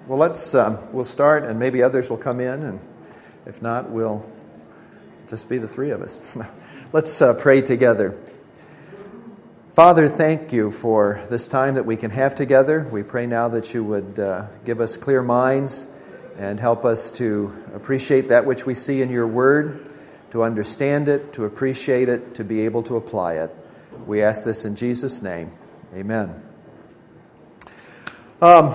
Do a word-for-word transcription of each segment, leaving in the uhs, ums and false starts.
Well, let's um, we'll start, and maybe others will come in, and if not, we'll just be the three of us. Let's uh, pray together. Father, thank you for this time that we can have together. We pray now that you would uh, give us clear minds and help us to appreciate that which we see in your word, to understand it, to appreciate it, to be able to apply it. We ask this in Jesus' name. Amen. Um,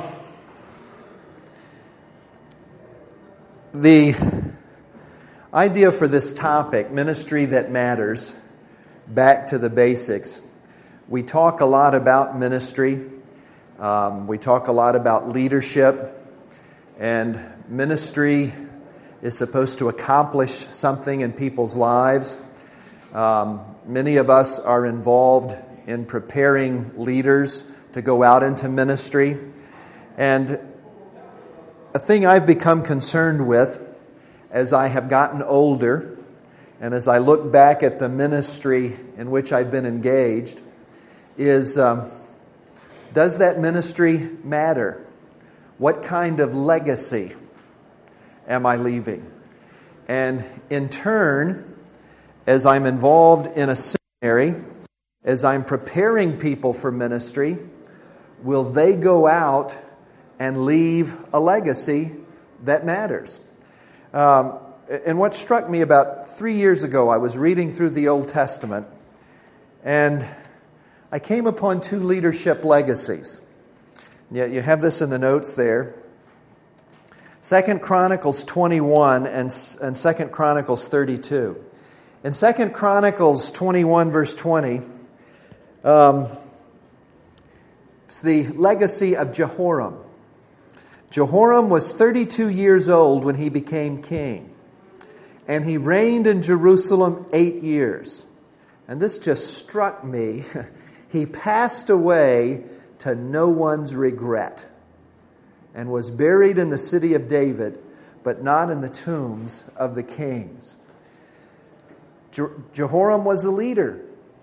the idea for this topic, ministry that matters, back to the basics. We talk a lot about ministry. Um, we talk a lot about leadership. And ministry is supposed to accomplish something in people's lives. Um, many of us are involved in preparing leaders to go out into ministry. And a thing I've become concerned with as I have gotten older and as I look back at the ministry in which I've been engaged is, um, does that ministry matter? What kind of legacy am I leaving? And in turn, as I'm involved in a seminary, as I'm preparing people for ministry, will they go out and leave a legacy that matters? Um, and what struck me about three years ago, I was reading through the Old Testament, and I came upon two leadership legacies. Yeah, you have this in the notes there. Second Chronicles twenty-one and, and Second Chronicles thirty-two. In Second Chronicles twenty-one, verse twenty, um, it's the legacy of Jehoram. Jehoram was thirty-two years old when he became king, and he reigned in Jerusalem eight years. And this just struck me. He passed away to no one's regret and was buried in the city of David, but not in the tombs of the kings. Je- Jehoram was a leader.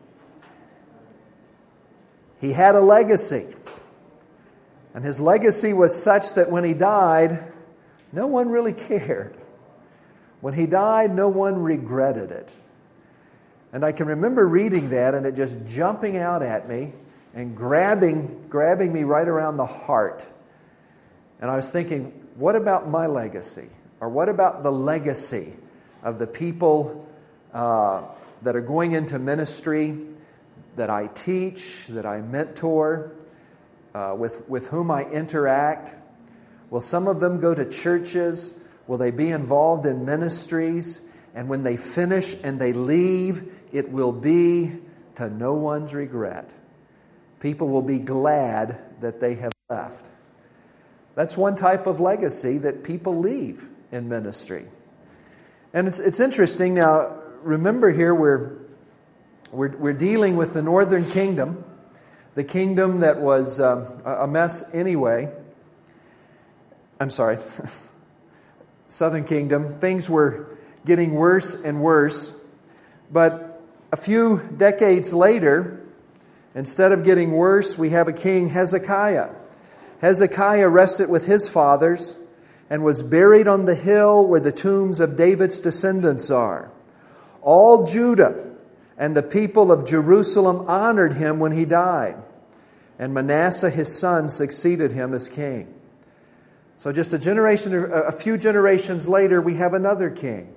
He had a legacy. And his legacy was such that when he died, no one really cared. When he died, no one regretted it. And I can remember reading that and it just jumping out at me and grabbing, grabbing me right around the heart. And I was thinking, what about my legacy? Or what about the legacy of the people uh, that are going into ministry, that I teach, that I mentor, uh, with, with whom I interact? Will some of them go to churches? Will they be involved in ministries? And when they finish and they leave, it will be to no one's regret. People will be glad that they have left. That's one type of legacy that people leave in ministry. And it's it's interesting. Now, remember here, we're, we're, we're dealing with the northern kingdom, the kingdom that was um, a mess anyway. I'm sorry. Southern kingdom. Things were getting worse and worse. But a few decades later, instead of getting worse, we have a king, Hezekiah. Hezekiah rested with his fathers and was buried on the hill where the tombs of David's descendants are. All Judah and the people of Jerusalem honored him when he died, and Manasseh his son succeeded him as king. So just a generation, a few generations later, we have another king.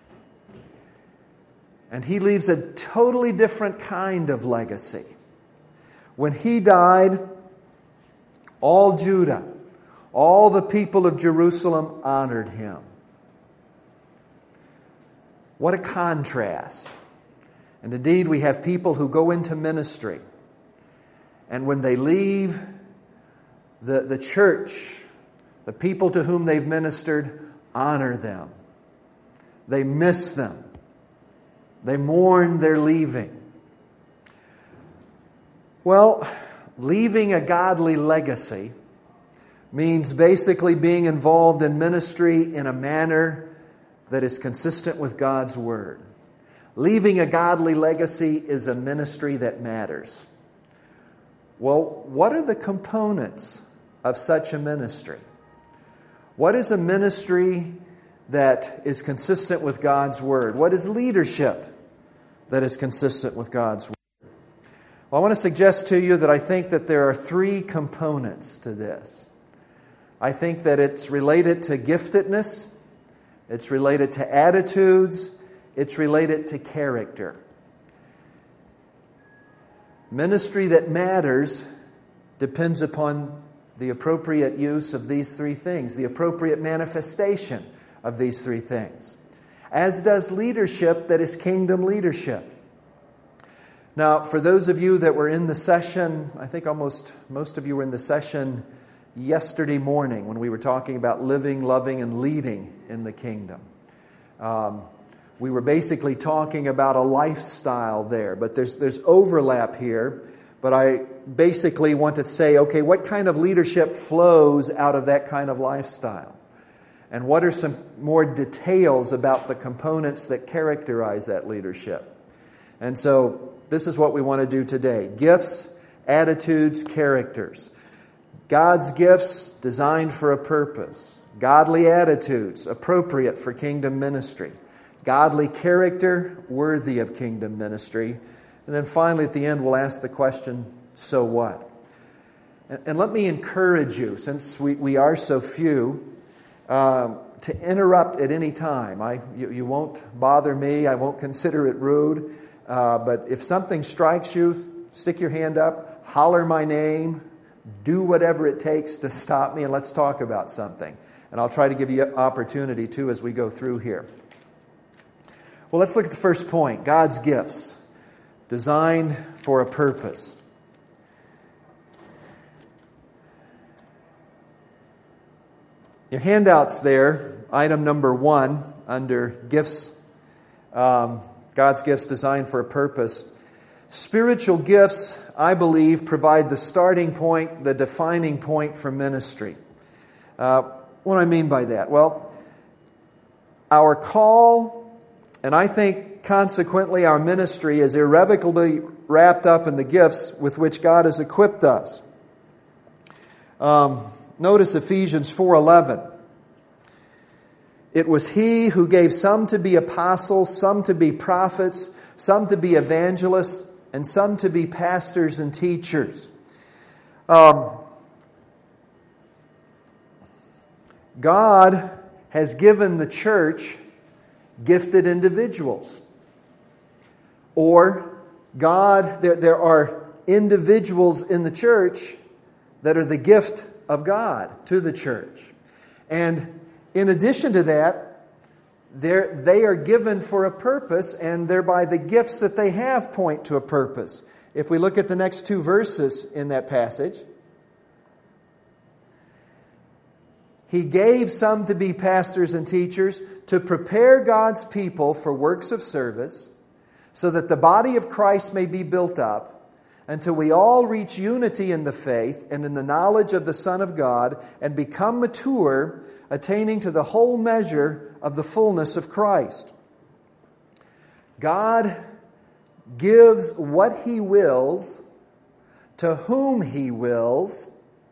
And he leaves a totally different kind of legacy. When he died, all Judah, all the people of Jerusalem honored him. What a contrast. And indeed, we have people who go into ministry, and when they leave the, the church, the people to whom they've ministered honor them. They miss them. They mourn their leaving. Well, leaving a godly legacy means basically being involved in ministry in a manner that is consistent with God's Word. Leaving a godly legacy is a ministry that matters. Well, what are the components of such a ministry? What is a ministry that is consistent with God's Word? What is leadership that is consistent with God's Word? Well, I want to suggest to you that I think that there are three components to this. I think that it's related to giftedness, it's related to attitudes, it's related to character. Ministry that matters depends upon the appropriate use of these three things, the appropriate manifestation of these three things, as does leadership that is kingdom leadership. Now, for those of you that were in the session, I think almost most of you were in the session yesterday morning when we were talking about living, loving, and leading in the kingdom. Um, we were basically talking about a lifestyle there, but there's there's overlap here. But I basically want to say, okay, what kind of leadership flows out of that kind of lifestyle? And what are some more details about the components that characterize that leadership? And so this is what we want to do today. Gifts, attitudes, characters. God's gifts designed for a purpose. Godly attitudes appropriate for kingdom ministry. Godly character worthy of kingdom ministry. And then finally at the end we'll ask the question, so what? And, and let me encourage you, since we, we are so few, uh, to interrupt at any time. I, you, you won't bother me. I won't consider it rude. Uh, but if something strikes you, stick your hand up, holler my name, do whatever it takes to stop me, and let's talk about something. And I'll try to give you opportunity, too, as we go through here. Well, let's look at the first point. God's gifts, designed for a purpose. Your handouts there, item number one, under gifts, um, God's gifts designed for a purpose. Spiritual gifts, I believe, provide the starting point, the defining point for ministry. Uh, what do I mean by that? Well, our call, and I think consequently our ministry, is irrevocably wrapped up in the gifts with which God has equipped us. Um, notice Ephesians four eleven. It was He who gave some to be apostles, some to be prophets, some to be evangelists, and some to be pastors and teachers. Um, God has given the church gifted individuals. Or God, there, there are individuals in the church that are the gift of God to the church. And in addition to that, They're, they are given for a purpose, and thereby the gifts that they have point to a purpose. If we look at the next two verses in that passage, He gave some to be pastors and teachers to prepare God's people for works of service, so that the body of Christ may be built up, until we all reach unity in the faith and in the knowledge of the Son of God, and become mature, attaining to the whole measure of the fullness of Christ. God gives what He wills to whom He wills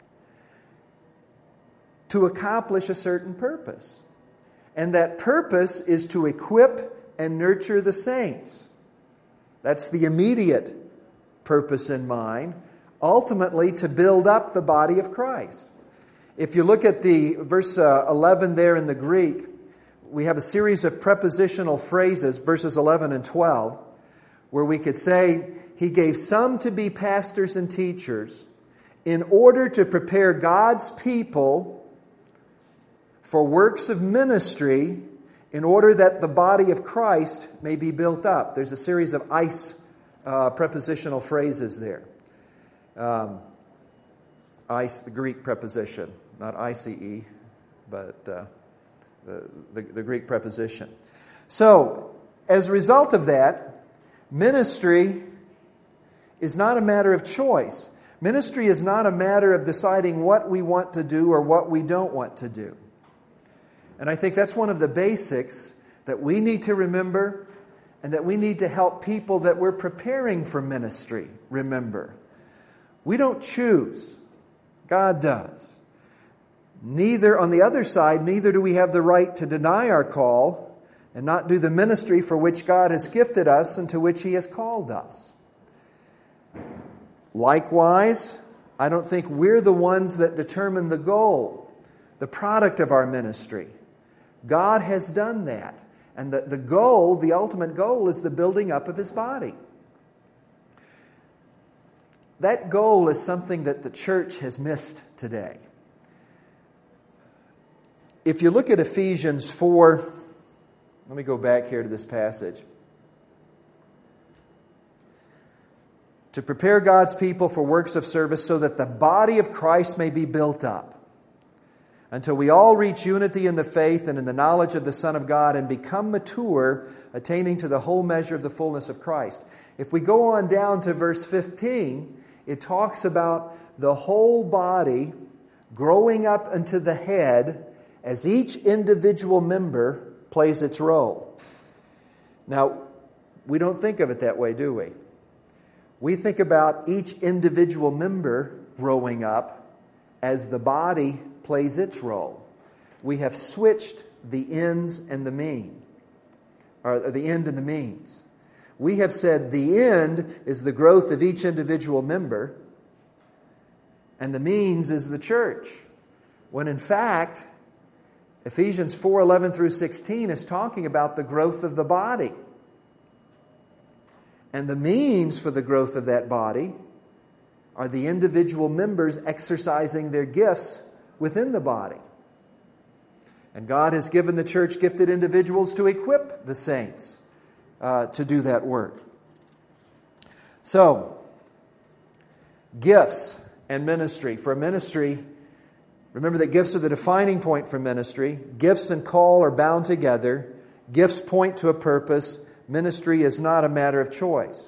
to accomplish a certain purpose. And that purpose is to equip and nurture the saints. That's the immediate purpose in mind. Ultimately, to build up the body of Christ. If you look at the verse uh, eleven there in the Greek, we have a series of prepositional phrases, verses eleven and twelve, where we could say, He gave some to be pastors and teachers in order to prepare God's people for works of ministry, in order that the body of Christ may be built up. There's a series of ice uh, prepositional phrases there. Um, ice, the Greek preposition, not I C E, but uh, the, the, the Greek preposition. So, as a result of that, ministry is not a matter of choice. Ministry is not a matter of deciding what we want to do or what we don't want to do. And I think that's one of the basics that we need to remember, and that we need to help people that we're preparing for ministry remember. We don't choose. God does. Neither, on the other side, neither do we have the right to deny our call and not do the ministry for which God has gifted us and to which He has called us. Likewise, I don't think we're the ones that determine the goal, the product of our ministry. God has done that. And the, the goal, the ultimate goal, is the building up of His body. That goal is something that the church has missed today. If you look at Ephesians four, let me go back here to this passage. To prepare God's people for works of service so that the body of Christ may be built up, until we all reach unity in the faith and in the knowledge of the Son of God and become mature, attaining to the whole measure of the fullness of Christ. If we go on down to verse fifteen, it talks about the whole body growing up into the head as each individual member plays its role. Now, we don't think of it that way, do we? We think about each individual member growing up as the body plays its role. We have switched the ends and the mean, or the end and the means. We have said the end is the growth of each individual member, and the means is the church. When in fact, Ephesians four eleven through sixteen is talking about the growth of the body. And the means for the growth of that body are the individual members exercising their gifts within the body. And God has given the church gifted individuals to equip the saints uh, to do that work. So, gifts and ministry. For ministry, remember that gifts are the defining point for ministry. Gifts and call are bound together. Gifts point to a purpose. Ministry is not a matter of choice.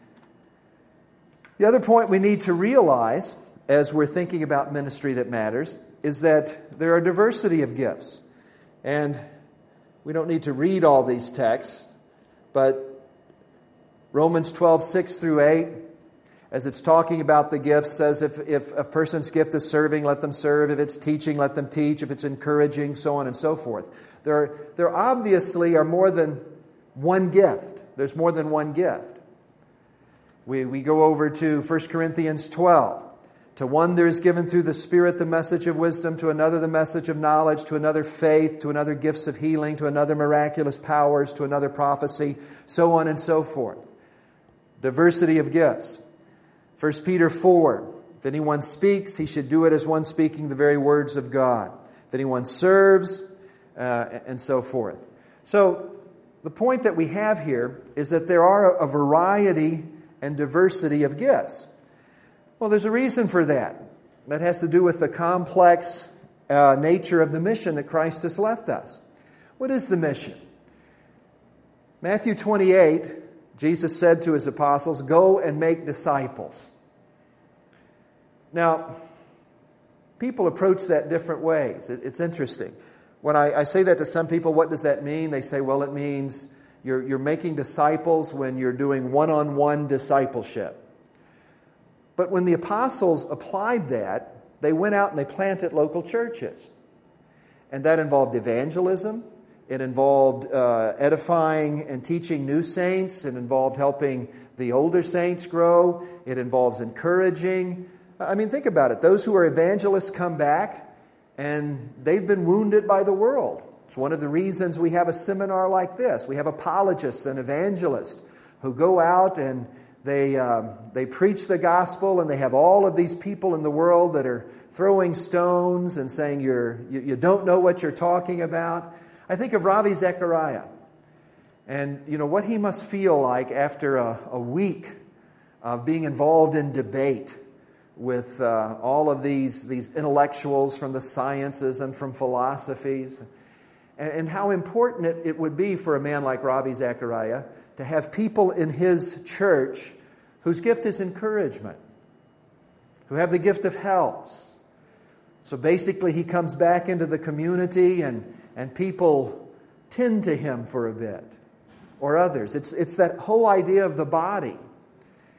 The other point we need to realize as we're thinking about ministry that matters is that there are a diversity of gifts. And we don't need to read all these texts, but Romans twelve, six through eight, as it's talking about the gifts, says if, if a person's gift is serving, let them serve. If it's teaching, let them teach. If it's encouraging, so on and so forth. There, there obviously are more than one gift. There's more than one gift. We, we go over to First Corinthians twelve. To one there is given through the Spirit the message of wisdom, to another the message of knowledge, to another faith, to another gifts of healing, to another miraculous powers, to another prophecy, so on and so forth. Diversity of gifts. First Peter four. If anyone speaks, he should do it as one speaking the very words of God. If anyone serves, uh, and so forth. So, the point that we have here is that there are a variety and diversity of gifts. Well, there's a reason for that. That has to do with the complex uh, nature of the mission that Christ has left us. What is the mission? Matthew twenty-eight, Jesus said to His apostles, "Go and make disciples." Now, people approach that different ways. It, it's interesting. When I, I say that to some people, what does that mean? They say, well, it means you're, you're making disciples when you're doing one-on-one discipleship. But when the apostles applied that, they went out and they planted local churches. And that involved evangelism. It involved uh, edifying and teaching new saints. It involved helping the older saints grow. It involves encouraging. I mean, think about it. Those who are evangelists come back, and they've been wounded by the world. It's one of the reasons we have a seminar like this. We have apologists and evangelists who go out and they um, they preach the gospel, and they have all of these people in the world that are throwing stones and saying you're you, you don't know what you're talking about. I think of Ravi Zachariah, and you know what he must feel like after a, a week of being involved in debate with uh, all of these, these intellectuals from the sciences and from philosophies, and, and how important it, it would be for a man like Ravi Zachariah to have people in his church whose gift is encouragement, who have the gift of helps. So basically he comes back into the community and, and people tend to him for a bit, or others. It's, it's that whole idea of the body.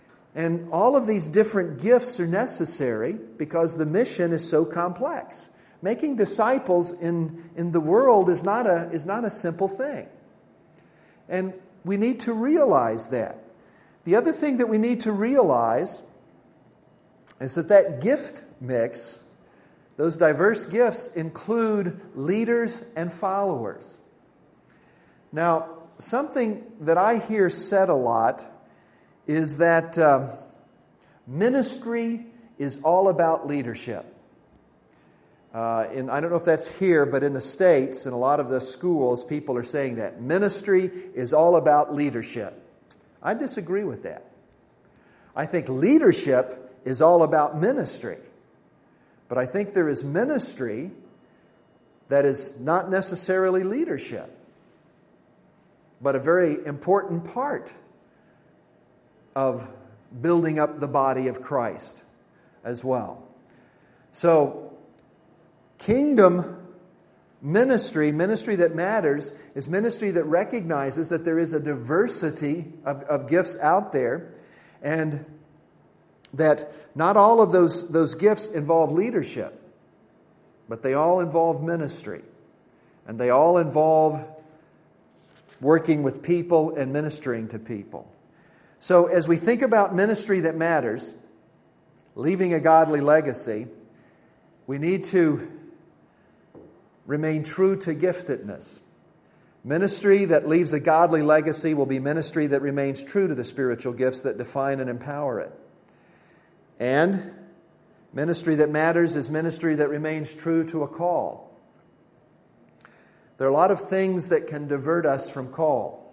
And all of these different gifts are necessary because the mission is so complex. Making disciples in, in the world is not a, is not a simple thing. And we need to realize that. The other thing that we need to realize is that that gift mix, those diverse gifts, include leaders and followers. Now, something that I hear said a lot is that uh, ministry is all about leadership. Uh, and I don't know if that's here, but in the States, in a lot of the schools, people are saying that. Ministry is all about leadership. I disagree with that. I think leadership is all about ministry. But I think there is ministry that is not necessarily leadership, but a very important part of building up the body of Christ as well. So, kingdom ministry, ministry that matters, is ministry that recognizes that there is a diversity of, of gifts out there, and that not all of those, those gifts involve leadership, but they all involve ministry. And they all involve working with people and ministering to people. So as we think about ministry that matters, leaving a godly legacy, we need to remain true to giftedness. Ministry that leaves a godly legacy will be ministry that remains true to the spiritual gifts that define and empower it. And ministry that matters is ministry that remains true to a call. There are a lot of things that can divert us from call.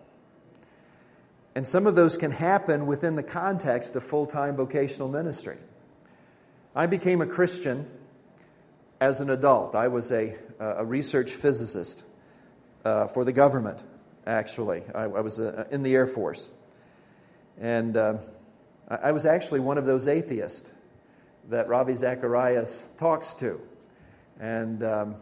And some of those can happen within the context of full-time vocational ministry. I became a Christian as an adult. I was a, a research physicist uh, for the government, actually. I, I was uh, in the Air Force. And uh, I was actually one of those atheists that Ravi Zacharias talks to. And um,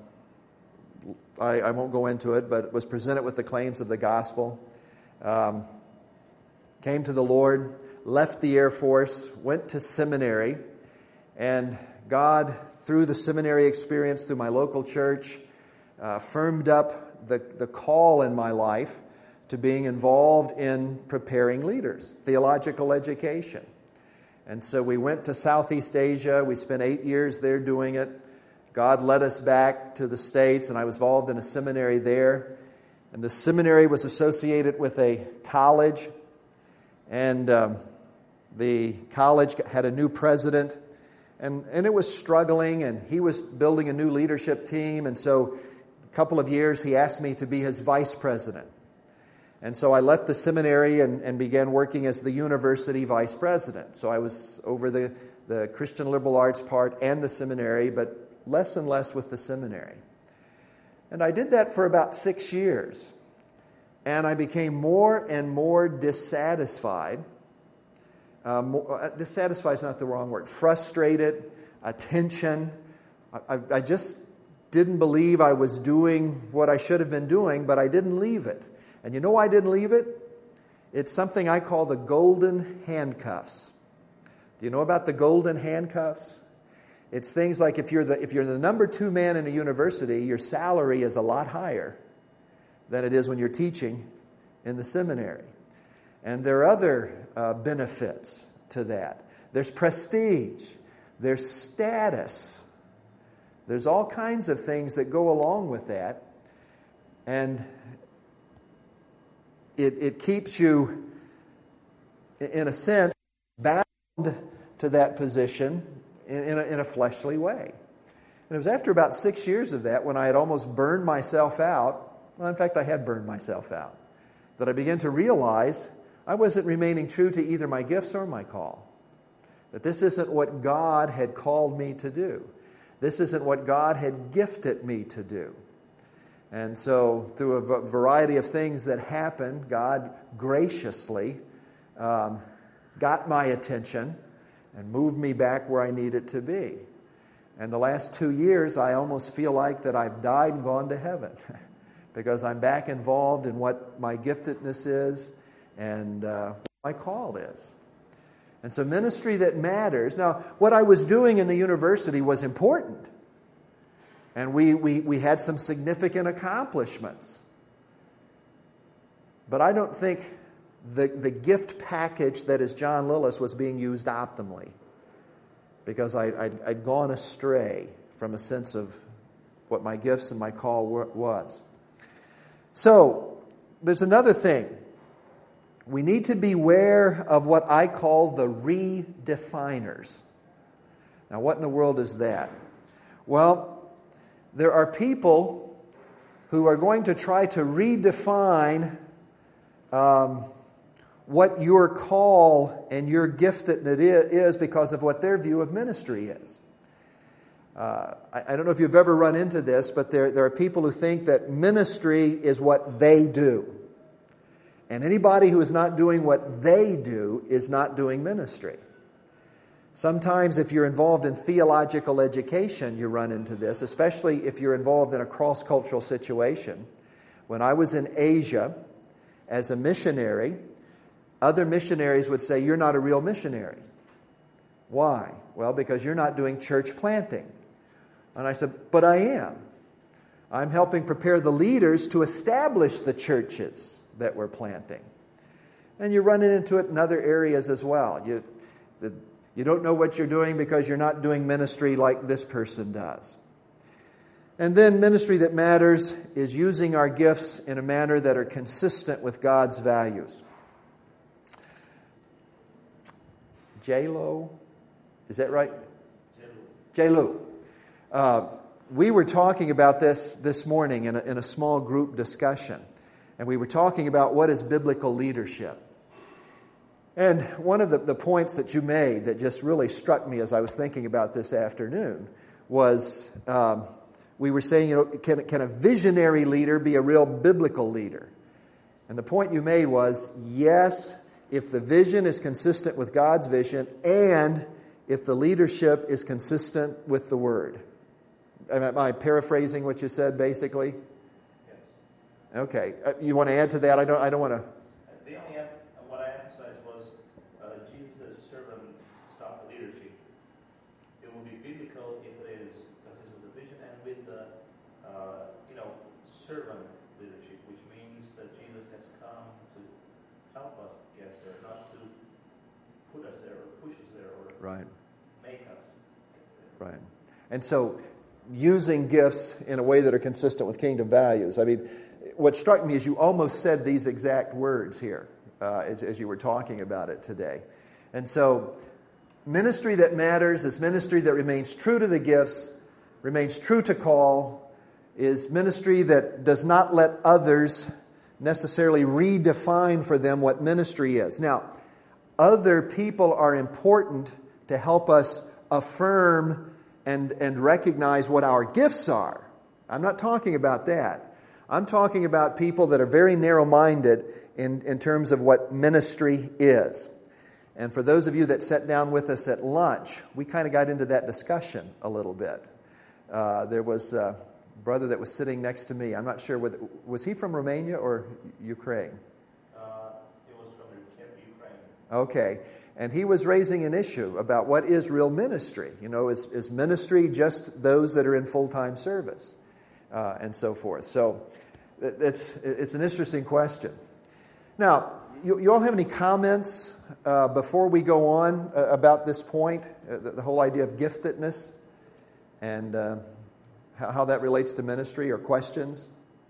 I, I won't go into it, but was presented with the claims of the gospel. Um, came to the Lord, left the Air Force, went to seminary, and God, through the seminary experience, through my local church, uh, firmed up the, the call in my life to being involved in preparing leaders, theological education. And so we went to Southeast Asia. We spent eight years there doing it. God led us back to the States, and I was involved in a seminary there. And the seminary was associated with a college, and um, the college had a new president. And, and it was struggling, and he was building a new leadership team. And so a couple of years, he asked me to be his vice president. And so I left the seminary and, and began working as the university vice president. So I was over the, the Christian liberal arts part and the seminary, but less and less with the seminary. And I did that for about six years. And I became more and more dissatisfied. Um, dissatisfied is not the wrong word. Frustrated, attention. I, I just didn't believe I was doing what I should have been doing, but I didn't leave it. And you know why I didn't leave it? It's something I call the golden handcuffs. Do you know about the golden handcuffs? It's things like if you're the if you're the number two man in a university, your salary is a lot higher than it is when you're teaching in the seminary. And there are other uh, benefits to that. There's prestige. There's status. There's all kinds of things that go along with that. And it, it keeps you, in a sense, bound to that position in, in, a, in a fleshly way. And it was after about six years of that, when I had almost burned myself out, well, in fact, I had burned myself out, that I began to realize I wasn't remaining true to either my gifts or my call. That this isn't what God had called me to do. This isn't what God had gifted me to do. And so, through a variety of things that happened, God graciously um, got my attention and moved me back where I needed to be. And the last two years, I almost feel like that I've died and gone to heaven because I'm back involved in what my giftedness is and uh, what my call is. And so ministry that matters. Now, what I was doing in the university was important. And we, we, we had some significant accomplishments. But I don't think the, the gift package that is John Lillis was being used optimally, because I, I'd, I'd gone astray from a sense of what my gifts and my call were, was. So, there's another thing. We need to beware of what I call the redefiners. Now, what in the world is that? Well, there are people who are going to try to redefine um, what your call and your gift that it is because of what their view of ministry is. Uh, I, I don't know if you've ever run into this, but there, there are people who think that ministry is what they do. And anybody who is not doing what they do is not doing ministry. Sometimes if you're involved in theological education, you run into this, especially if you're involved in a cross-cultural situation. When I was in Asia as a missionary, other missionaries would say, "You're not a real missionary." Why? Well, because you're not doing church planting. And I said, "But I am. I'm helping prepare the leaders to establish the churches that we're planting." And you're running into it in other areas as well. You, the, you don't know what you're doing because you're not doing ministry like this person does. And then ministry that matters is using our gifts in a manner that are consistent with God's values. J-Lo, is that right? J-Lo. Uh, we were talking about this this morning in a, in a small group discussion. And we were talking about what is biblical leadership. And one of the, the points that you made that just really struck me as I was thinking about this afternoon was um, we were saying, you know, can, can a visionary leader be a real biblical leader? And the point you made was, yes, if the vision is consistent with God's vision and if the leadership is consistent with the Word. Am I paraphrasing what you said, basically? Okay, uh, you want to add to that? I don't. I don't want to. The only uh, what I emphasized was uh, Jesus' servant style leadership. It will be biblical if it is consistent with the vision and with the uh, you know servant leadership, which means that Jesus has come to help us get there, not to put us there or push us there or right. make us get there. Right, and so using gifts in a way that are consistent with kingdom values. I mean. What struck me is you almost said these exact words here uh, as, as you were talking about it today. And so, ministry that matters is ministry that remains true to the gifts, remains true to call, is ministry that does not let others necessarily redefine for them what ministry is. Now, other people are important to help us affirm and, and recognize what our gifts are. I'm not talking about that. I'm talking about people that are very narrow-minded in, in terms of what ministry is. And for those of you that sat down with us at lunch, we kind of got into that discussion a little bit. Uh, there was a brother that was sitting next to me. I'm not sure, whether, was he from Romania or Ukraine? Uh, it was from Ukraine. Okay. And he was raising an issue about what is real ministry. You know, is, is ministry just those that are in full-time service? Uh, and so forth. So it's, it's an interesting question. Now, you, you all have any comments uh, before we go on uh, about this point, uh, the, the whole idea of giftedness and uh, how, how that relates to ministry, or questions?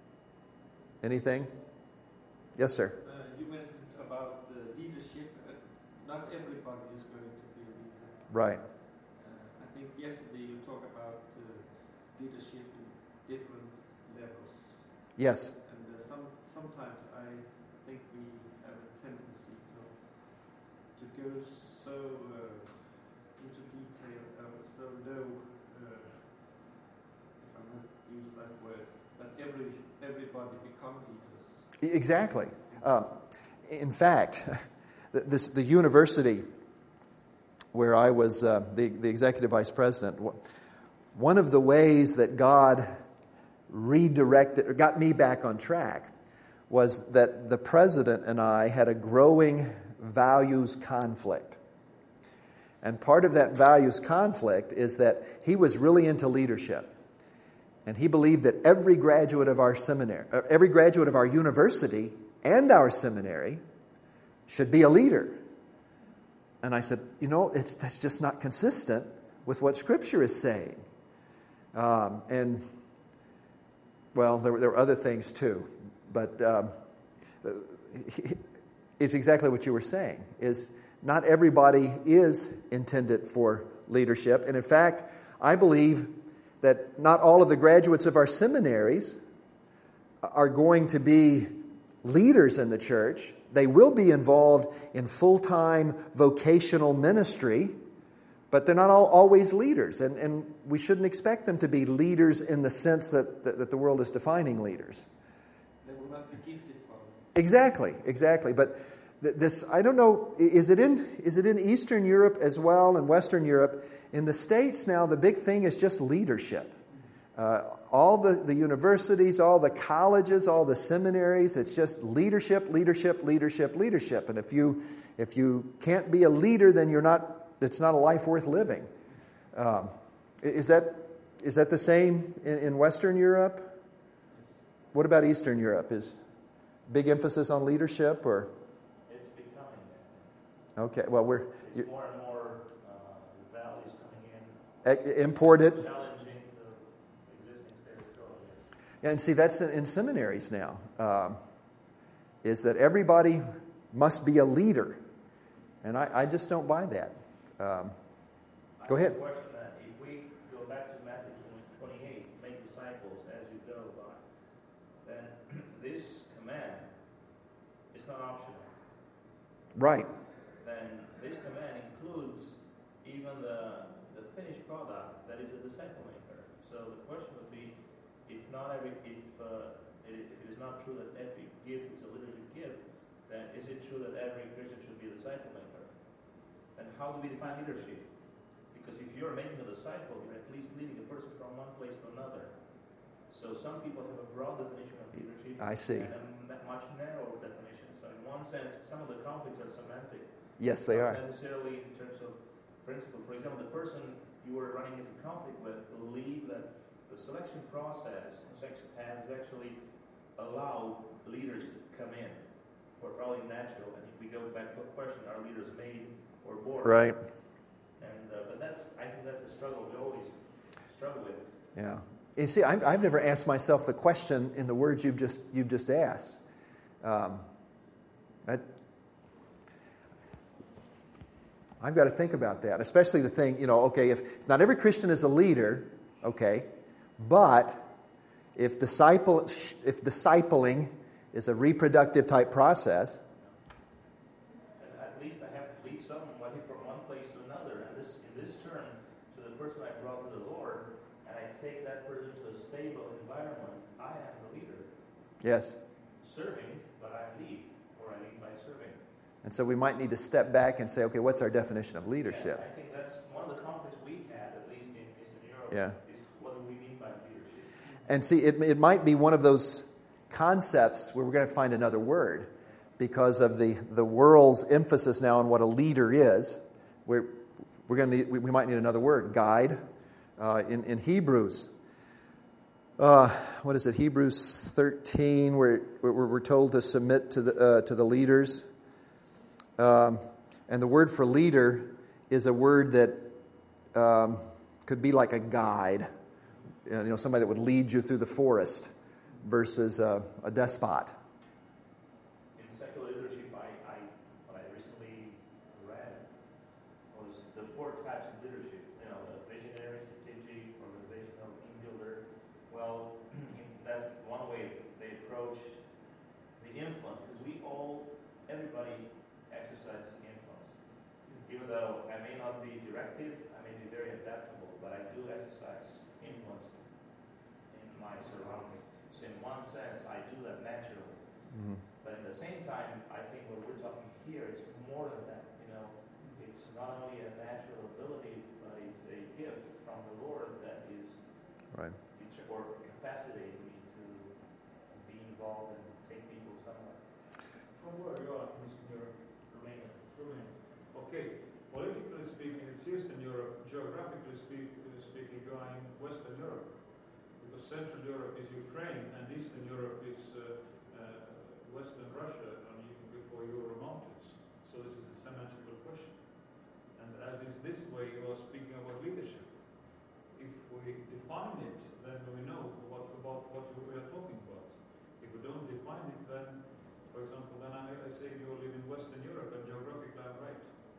Anything? Yes, sir. Uh, you mentioned about the leadership. Uh, not everybody is going to be a leader. Right. Uh, I think yesterday you talked about uh, leadership in different levels. Yes. And uh, some sometimes I think we have a tendency to to go so uh, into detail, uh, so low, uh, if I must use that word, that every everybody become leaders. Exactly. Uh, in fact, this, the university where I was uh, the, the executive vice president, one of the ways that God redirected, or got me back on track, was that the president and I had a growing values conflict. And part of that values conflict is that he was really into leadership. And he believed that every graduate of our seminary, uh, every graduate of our university and our seminary should be a leader. And I said, you know, it's that's just not consistent with what Scripture is saying. Um, and, well, there, there were other things too. But um, it's exactly what you were saying, is not everybody is intended for leadership. And in fact, I believe that not all of the graduates of our seminaries are going to be leaders in the church. They will be involved in full-time vocational ministry, but they're not all, always leaders. And, and we shouldn't expect them to be leaders in the sense that, that, that the world is defining leaders. They will not be gifted for it. Exactly, exactly. But th- this, I don't know, is it in is it in Eastern Europe as well and Western Europe? In the States now, the big thing is just leadership. Uh, all the, the universities, all the colleges, all the seminaries, it's just leadership, leadership, leadership, leadership. And if you if you can't be a leader, then you're not. It's not a life worth living. Um, is that is that the same in, in Western Europe? What about Eastern Europe? Is big emphasis on leadership, or? It's becoming. Okay. Well, we're It's more and more uh, the values coming in. uh, imported. Challenging the existing status quo. Yes. And see, that's in, in seminaries now. Um, is that everybody must be a leader, and I, I just don't buy that. Um, go ahead. I have a question that if we go back to Matthew twenty-eight, make disciples as you go by, then this command is not optional. Right. Then this command includes even the the finished product that is a disciple maker. So the question would be, if not every if uh, if it is not true that every gift is a leadership gift, then is it true that every Christian should be a disciple maker? And how do we define leadership? Because if you're making a disciple, you're at least leading a person from one place to another. So some people have a broad definition of leadership. I see. And a much narrower definition. So in one sense, some of the conflicts are semantic. Yes, they not are. necessarily in terms of principle. For example, the person you were running into conflict with believed that the selection process has actually allowed leaders to come in, or probably natural. And if we go back to the question, are leaders made or born? Right. And uh, but that's I think that's a struggle we always struggle with. Yeah. You see, I've, I've never asked myself the question in the words you've just you've just asked. Um, that, I've got to think about that, especially the thing, you know, okay, if not every Christian is a leader, okay, but if disciple if discipling is a reproductive type process, And at least I have to lead somebody from one place to another. And this in this term, to the person I brought to the Lord, and I take that person to a stable environment, I am the leader. yes. Serving, but I lead, or I lead by serving. And so we might need to step back and say, okay, what's our definition of leadership? And I think that's one of the conflicts we had, at least in Eastern Europe, Yeah. is what do we mean by leadership? And see, it, it might be one of those concepts where we're going to find another word because of the, the world's emphasis now on what a leader is. We're, we're going to need, we, we might need another word, guide, uh, in, in Hebrews. Uh, what is it? Hebrews thirteen, where, where we're told to submit to the uh, to the leaders. Um, and the word for leader is a word that um, could be like a guide. You know, somebody that would lead you through the forest versus uh, a despot. In secular leadership, I, I, what I recently read was the four types of leadership. You know, the visionary, strategic, organizational, team builder. Well, that's one way they approach the influence, because we all, everybody exercises influence. Even though I may not be directive, I may be very adaptable, but I do exercise influence in my surroundings. So in one sense, I do that naturally. Mm-hmm. But at the same time, I think what we're talking here is more than that. You know, it's not only a natural ability, but it's a gift from the Lord that is Right. or capacitating me to be involved and take people somewhere. From where you are, Mister Romania? Romania. Okay, politically speaking, it's Eastern Europe. Geographically speak, speaking, you are in Western Europe. Because Central Europe is Ukraine, and Eastern Europe is uh, uh, Western Russia, and even before Ural Mountains. So this is a semantical question. And as is this way, you are speaking about leadership. If we define it, then we know what about what we are talking about. If we don't define it, then, for example, then I, I say you live in Western Europe, and geographically I'm right.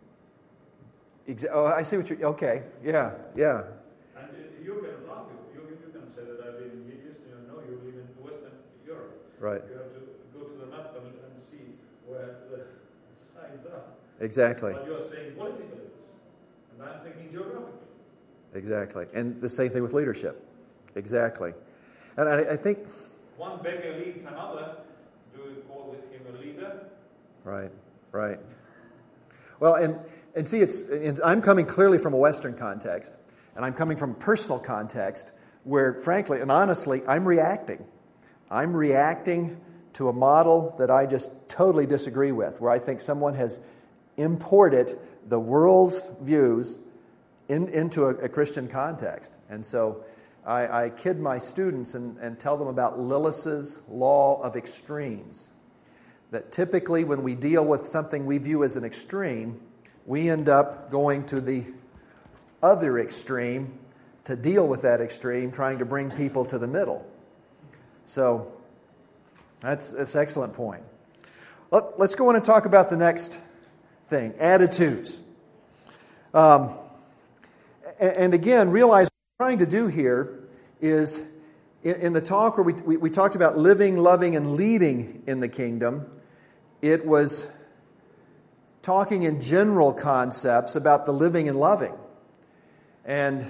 Exa- oh, I see what you're... Okay, yeah, yeah. And you can argue, you, you can say that I live in Eastern Europe, no, you live in Western Europe. Right. You have to go to the map and, and see where the signs are. Exactly. But you are saying politically this, and I'm thinking geographically. Exactly. And the same thing with leadership. Exactly. And I, I think... One beggar leads another. Do you call him a leader? Right, right. Well, and, and see, it's and I'm coming clearly from a Western context, and I'm coming from a personal context where, frankly and honestly, I'm reacting. I'm reacting to a model that I just totally disagree with, where I think someone has imported the world's views in, into a, a Christian context. And so I, I kid my students and, and tell them about Lillis's law of extremes. That typically when we deal with something we view as an extreme, we end up going to the other extreme to deal with that extreme, trying to bring people to the middle. So that's, that's an excellent point. Let, let's go on and talk about the next thing, attitudes. Um, and, and again, realize what we're trying to do here is, in, in the talk where we, we, we talked about living, loving, and leading in the kingdom, it was talking in general concepts about the living and loving. And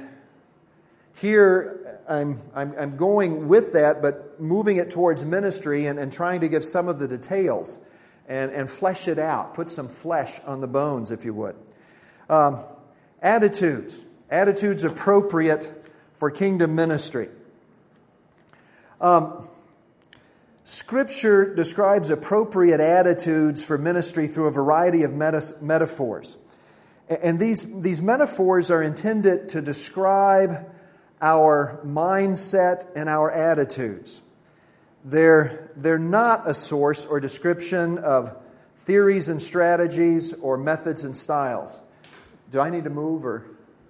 here I'm, I'm, I'm going with that, but moving it towards ministry and, and trying to give some of the details and, and flesh it out, put some flesh on the bones, if you would. Um, attitudes. Attitudes appropriate for kingdom ministry. Um, Scripture describes appropriate attitudes for ministry through a variety of meta- metaphors. And these, these metaphors are intended to describe our mindset and our attitudes. They're, they're not a source or description of theories and strategies or methods and styles. Do I need to move or?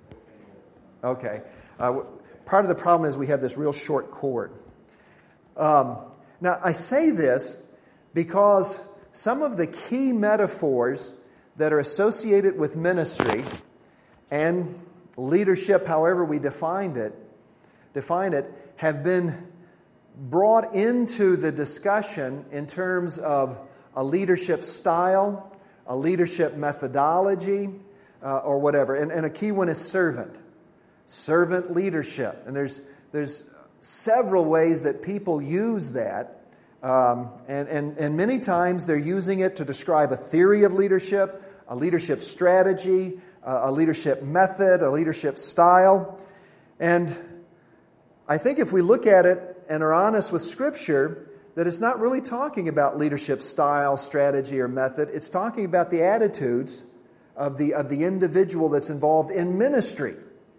Okay. Uh, part of the problem is we have this real short cord. Um, now, I say this because some of the key metaphors that are associated with ministry and leadership, however we defined it, define it, have been brought into the discussion in terms of a leadership style, a leadership methodology, uh, or whatever. And, and a key one is servant. Servant leadership. And there's there's several ways that people use that. Um, and, and, and many times they're using it to describe a theory of leadership, a leadership strategy, uh, a leadership method, a leadership style. And I think if we look at it and are honest with Scripture, that it's not really talking about leadership style, strategy, or method. It's talking about the attitudes of the, of the individual that's involved in ministry,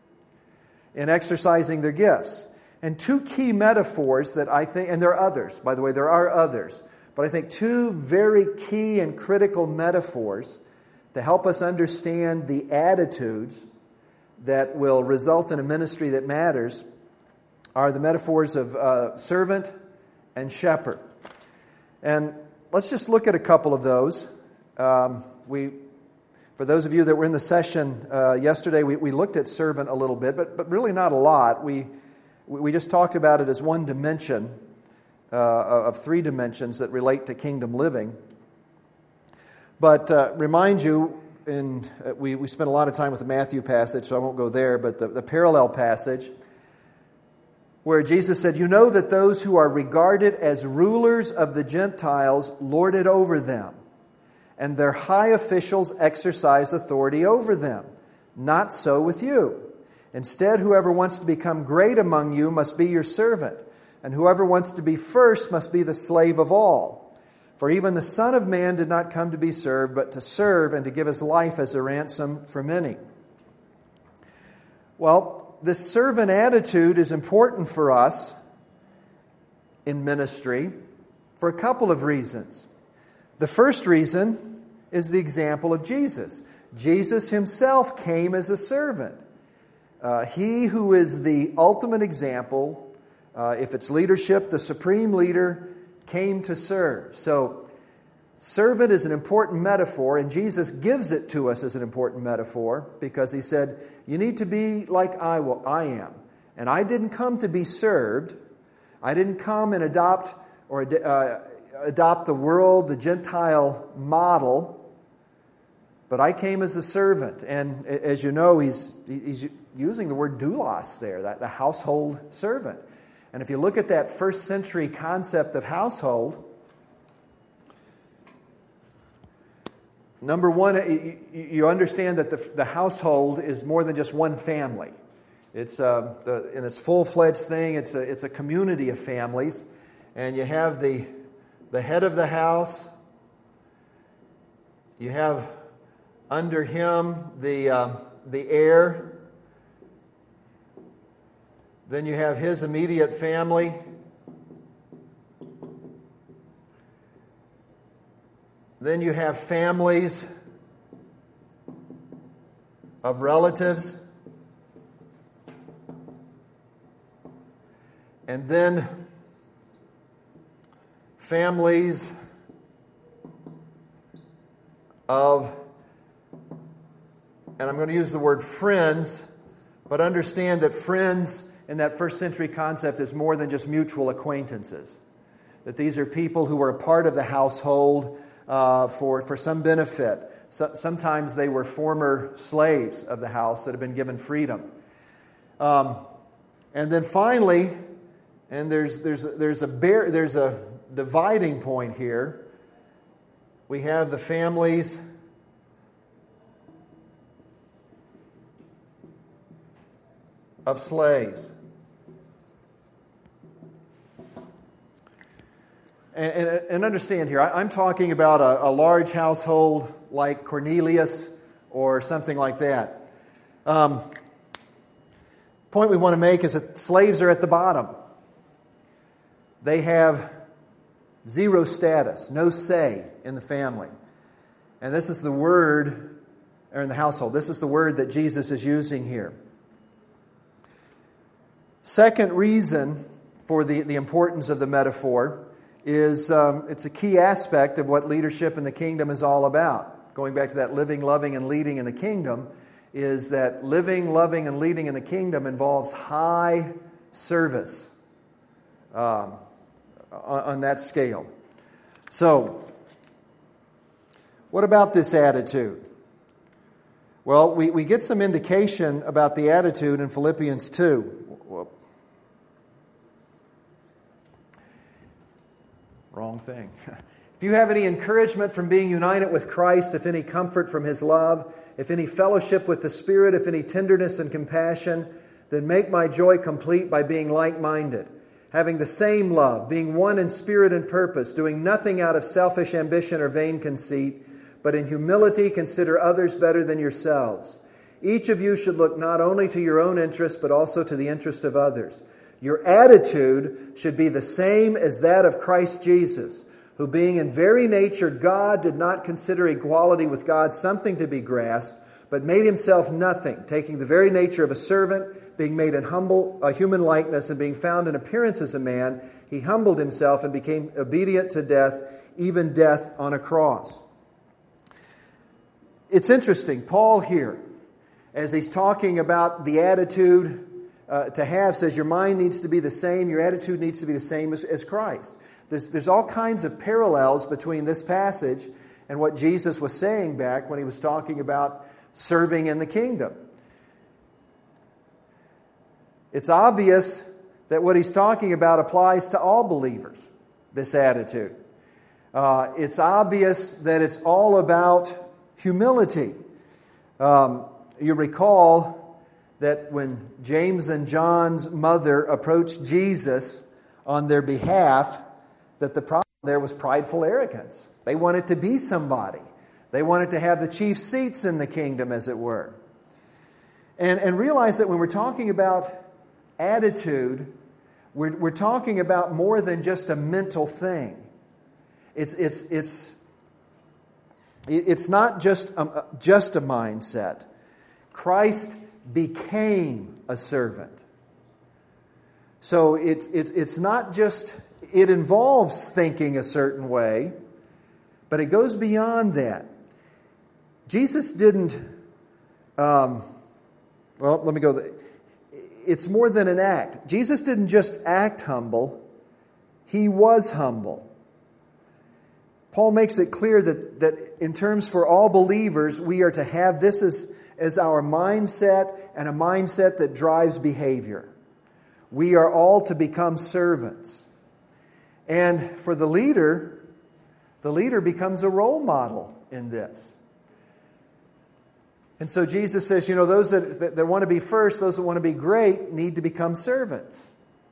in exercising their gifts. And two key metaphors that I think, and there are others, by the way, there are others, but I think two very key and critical metaphors to help us understand the attitudes that will result in a ministry that matters are the metaphors of uh, servant and shepherd. And let's just look at a couple of those. Um, we, for those of you that were in the session uh, yesterday, we, we looked at servant a little bit, but but really not a lot. We we just talked about it as one dimension uh, of three dimensions that relate to kingdom living. But uh, remind you, in uh, we we spent a lot of time with the Matthew passage, so I won't go there. But the, the parallel passage, where Jesus said, "You know that those who are regarded as rulers of the Gentiles lord it over them, and their high officials exercise authority over them. Not so with you. Instead, whoever wants to become great among you must be your servant, and whoever wants to be first must be the slave of all. For even the Son of Man did not come to be served, but to serve and to give his life as a ransom for many." Well, this servant attitude is important for us in ministry for a couple of reasons. The first reason is the example of Jesus. Jesus himself came as a servant. Uh, he who is the ultimate example, uh, if it's leadership, the supreme leader, came to serve. So, servant is an important metaphor, and Jesus gives it to us as an important metaphor because he said, you need to be like I, will, I am. And I didn't come to be served. I didn't come and adopt or uh, adopt the world, the Gentile model, but I came as a servant. And as you know, he's, he's using the word doulos there, that the household servant. And if you look at that first century concept of household, number one, you understand that the, the household is more than just one family. It's uh, the, in its full-fledged thing, it's a, it's a community of families. And you have the, the head of the house. You have under him the, uh, the heir. Then you have his immediate family. Then you have families of relatives. And then families of, and I'm going to use the word friends, but understand that friends in that first century concept is more than just mutual acquaintances. That these are people who were a part of the household uh, for, for some benefit. So, sometimes they were former slaves of the house that had been given freedom. Um, and then finally, and there's there's there's a bear, there's a dividing point here. We have the families of slaves. And, and, and understand here, I, I'm talking about a, a large household like Cornelius or something like that. Um, point we want to make is that slaves are at the bottom. They have zero status, no say in the family. And this is the word, or in the household, this is the word that Jesus is using here. Second reason for the, the importance of the metaphor is um, it's a key aspect of what leadership in the kingdom is all about. Going back to that living, loving, and leading in the kingdom, is that living, loving, and leading in the kingdom involves high service um, on, on that scale. So, what about this attitude? Well, we, we get some indication about the attitude in Philippians two. Wrong thing. If you have any encouragement from being united with Christ, if any comfort from His love, if any fellowship with the Spirit, if any tenderness and compassion, then make my joy complete by being like-minded, having the same love, being one in spirit and purpose, doing nothing out of selfish ambition or vain conceit, but in humility consider others better than yourselves. Each of you should look not only to your own interest, but also to the interest of others. Your attitude should be the same as that of Christ Jesus, who being in very nature God, did not consider equality with God something to be grasped, but made Himself nothing, taking the very nature of a servant, being made in humble a human likeness, and being found in appearance as a man, He humbled Himself and became obedient to death, even death on a cross. It's interesting, Paul here, as he's talking about the attitude Uh, to have, says your mind needs to be the same, your attitude needs to be the same as, as Christ. There's, there's all kinds of parallels between this passage and what Jesus was saying back when He was talking about serving in the kingdom. It's obvious that what He's talking about applies to all believers, this attitude. Uh, it's obvious that it's all about humility. Um, you recall that when James and John's mother approached Jesus on their behalf, that the problem there was prideful arrogance. They wanted to be somebody. They wanted to have the chief seats in the kingdom, as it were. And, and realize that when we're talking about attitude, We're, we're talking about more than just a mental thing. It's, it's, it's, it's not just a, just a mindset. Christ became a servant. So it's, it's, it's not just, it involves thinking a certain way, but it goes beyond that. Jesus didn't, um, well, let me go. It's more than an act. Jesus didn't just act humble, He was humble. Paul makes it clear that, that in terms for all believers, we are to have this as, as our mindset, and a mindset that drives behavior. We are all to become servants. And for the leader, the leader becomes a role model in this. And so Jesus says, you know, those that, that, that want to be first, those that want to be great, need to become servants.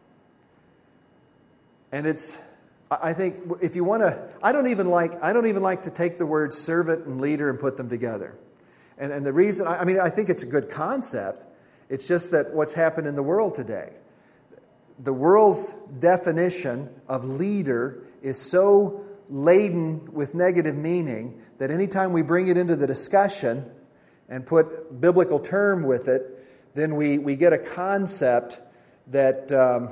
And it's, I think, if you want to, I don't even like, I don't even like to take the words servant and leader and put them together. And, and the reason, I mean, I think it's a good concept. It's just that what's happened in the world today. The world's definition of leader is so laden with negative meaning that anytime we bring it into the discussion and put biblical term with it, then we, we get a concept that, um,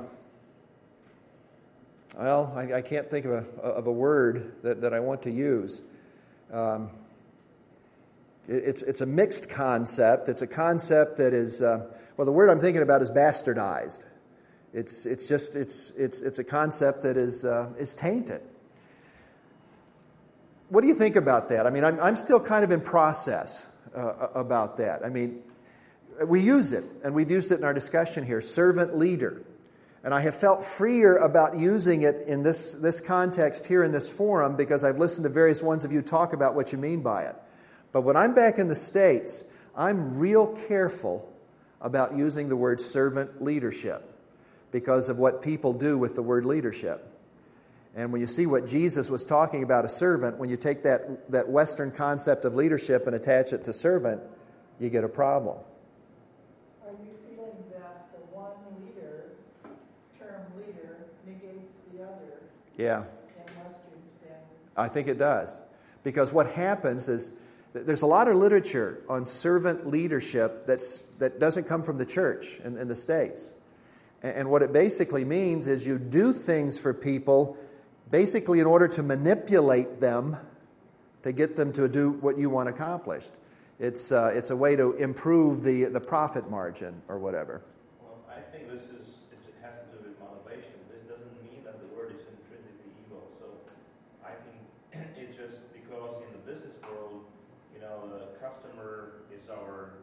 well, I, I can't think of a, of a word that, that I want to use. Um, it, it's, it's a mixed concept. It's a concept that is, uh, well, the word I'm thinking about is bastardized. It's it's just it's it's it's a concept that is uh, is tainted. What do you think about that? I mean, I'm I'm still kind of in process uh, about that. I mean, we use it, and we've used it in our discussion here, servant leader, and I have felt freer about using it in this this context here in this forum because I've listened to various ones of you talk about what you mean by it. But when I'm back in the States, I'm real careful about using the word servant leadership, because of what people do with the word leadership. And when you see what Jesus was talking about a servant, when you take that, that Western concept of leadership and attach it to servant, you get a problem. Are you feeling that the one leader, term leader, negates the other? Yeah. In Western standard? I think it does. Because what happens is, there's a lot of literature on servant leadership that's, that doesn't come from the church in, in the States. And what it basically means is you do things for people basically in order to manipulate them to get them to do what you want accomplished. It's uh, it's a way to improve the, the profit margin or whatever. Well, I think this is, it has to do with motivation. This doesn't mean that the word is intrinsically evil. So I think it's just because in the business world, you know, the customer is our,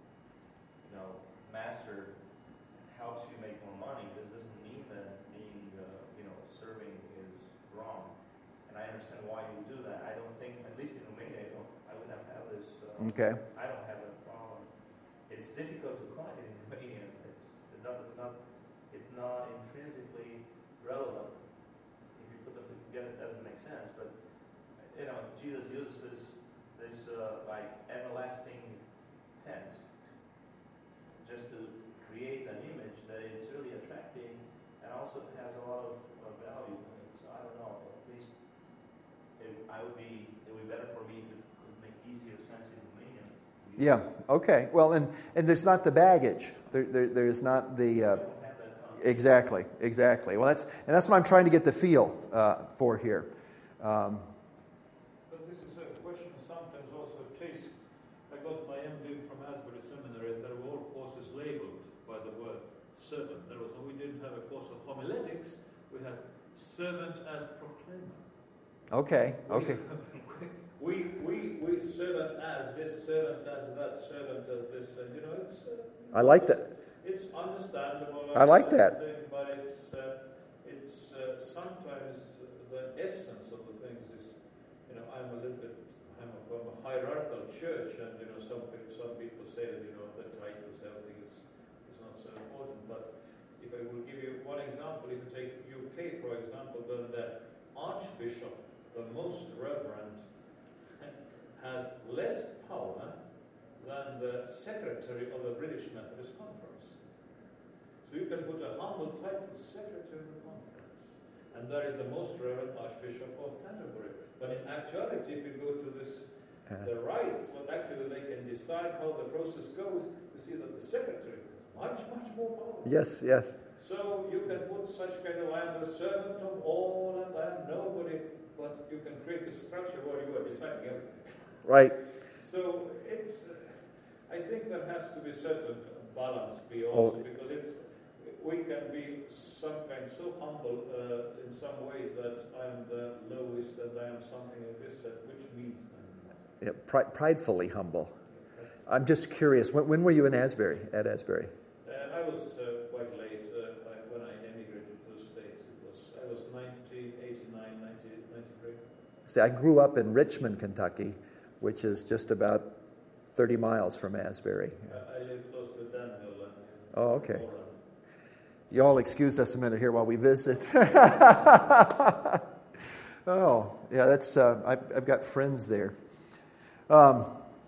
you know, master. Helps you make more money. This doesn't mean that being, uh, you know, serving is wrong. And I understand why you do that. I don't think, at least in Romania, I, don't, I wouldn't have this. Uh, okay. I don't have that problem. It's difficult to find it in Romania. It's, it's not. It's not. It's not intrinsically relevant. If you put them together, it doesn't make sense. But you know, Jesus uses this, this uh, like everlasting tense just to create an image that is really attractive and also has a lot of, of value. So I don't know. At least it, I would be. It would be better for me to make easier sense in Romanian. Yeah. Okay. Well, and and there's not the baggage. There, there there's not the. Uh, exactly. Exactly. Well, that's and that's what I'm trying to get the feel uh, for here. Um, but this is a question sometimes also of taste. I got my M D from Asbury Seminary, and there were all courses labeled by the word servant. There was, we didn't have a course of homiletics. We had servant as proclaimer. Okay. Okay. We we we servant as this, servant as that, servant as this, and you know it's. Uh, I like that. It's understandable. I like that. Thing, but it's uh, it's uh, sometimes the essence of the things is, you know, I'm a little bit. I'm from a hierarchical church, and you know, some some people say that you know the titles, everything is is not so important. But if I will give you one example, if you take U K for example, then the Archbishop, the most reverend, has less power than the secretary of the British Methodist Conference. So you can put a humble title the Secretary of the Conference. And that is the Most Reverend Archbishop of Canterbury. But in actuality, if you go to this, uh, the rights, well, actually they can decide how the process goes. You see that the Secretary is much, much more powerful. Yes, yes. So you can put such kind of, I am the servant of all and I am nobody, but you can create a structure where you are deciding everything. Right. So it's, uh, I think there has to be certain balance be also, oh. because it's, we can be some kind so humble uh, in some ways that I'm the lowest and I am something like this, that which means I'm nothing. Yeah, pri- pridefully humble. I'm just curious, when, when were you in Asbury, at Asbury? Uh, I was uh, quite late uh, when I emigrated to the States. It was, I was nineteen eighty-nine, nineteen ninety-three. See, I grew up in Richmond, Kentucky, which is just about thirty miles from Asbury. Uh, I live close to Danville. And, oh, okay. You all excuse us a minute here while we visit. Oh, yeah, that's. Uh, I've, I've got friends there. Um,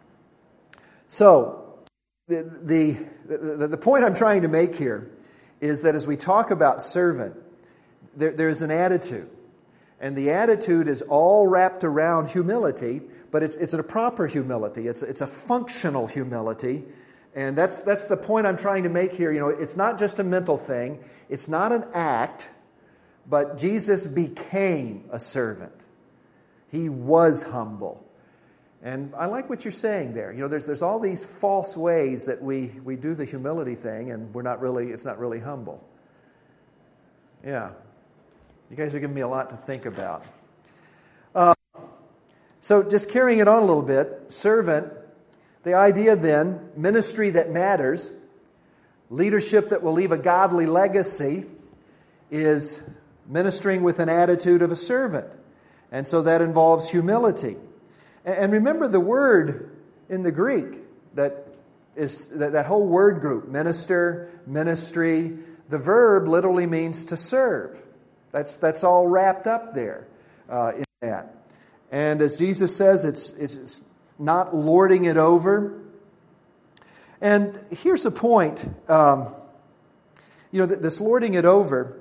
so, the, the the the point I'm trying to make here is that as we talk about servant, there, there's an attitude, and the attitude is all wrapped around humility, but it's it's a proper humility. It's it's a functional humility. And that's that's the point I'm trying to make here. You know, it's not just a mental thing. It's not an act, but Jesus became a servant. He was humble. And I like what you're saying there. You know, there's there's all these false ways that we, we do the humility thing, and we're not really it's not really humble. Yeah. You guys are giving me a lot to think about. Uh, so just carrying it on a little bit, servant. The idea then, ministry that matters, leadership that will leave a godly legacy, is ministering with an attitude of a servant. And so that involves humility. And remember the word in the Greek, that is that, that whole word group, minister, ministry, the verb literally means to serve. That's, that's all wrapped up there uh, in that. And as Jesus says, it's it's not lording it over. And here's a point. Um, you know, this lording it over,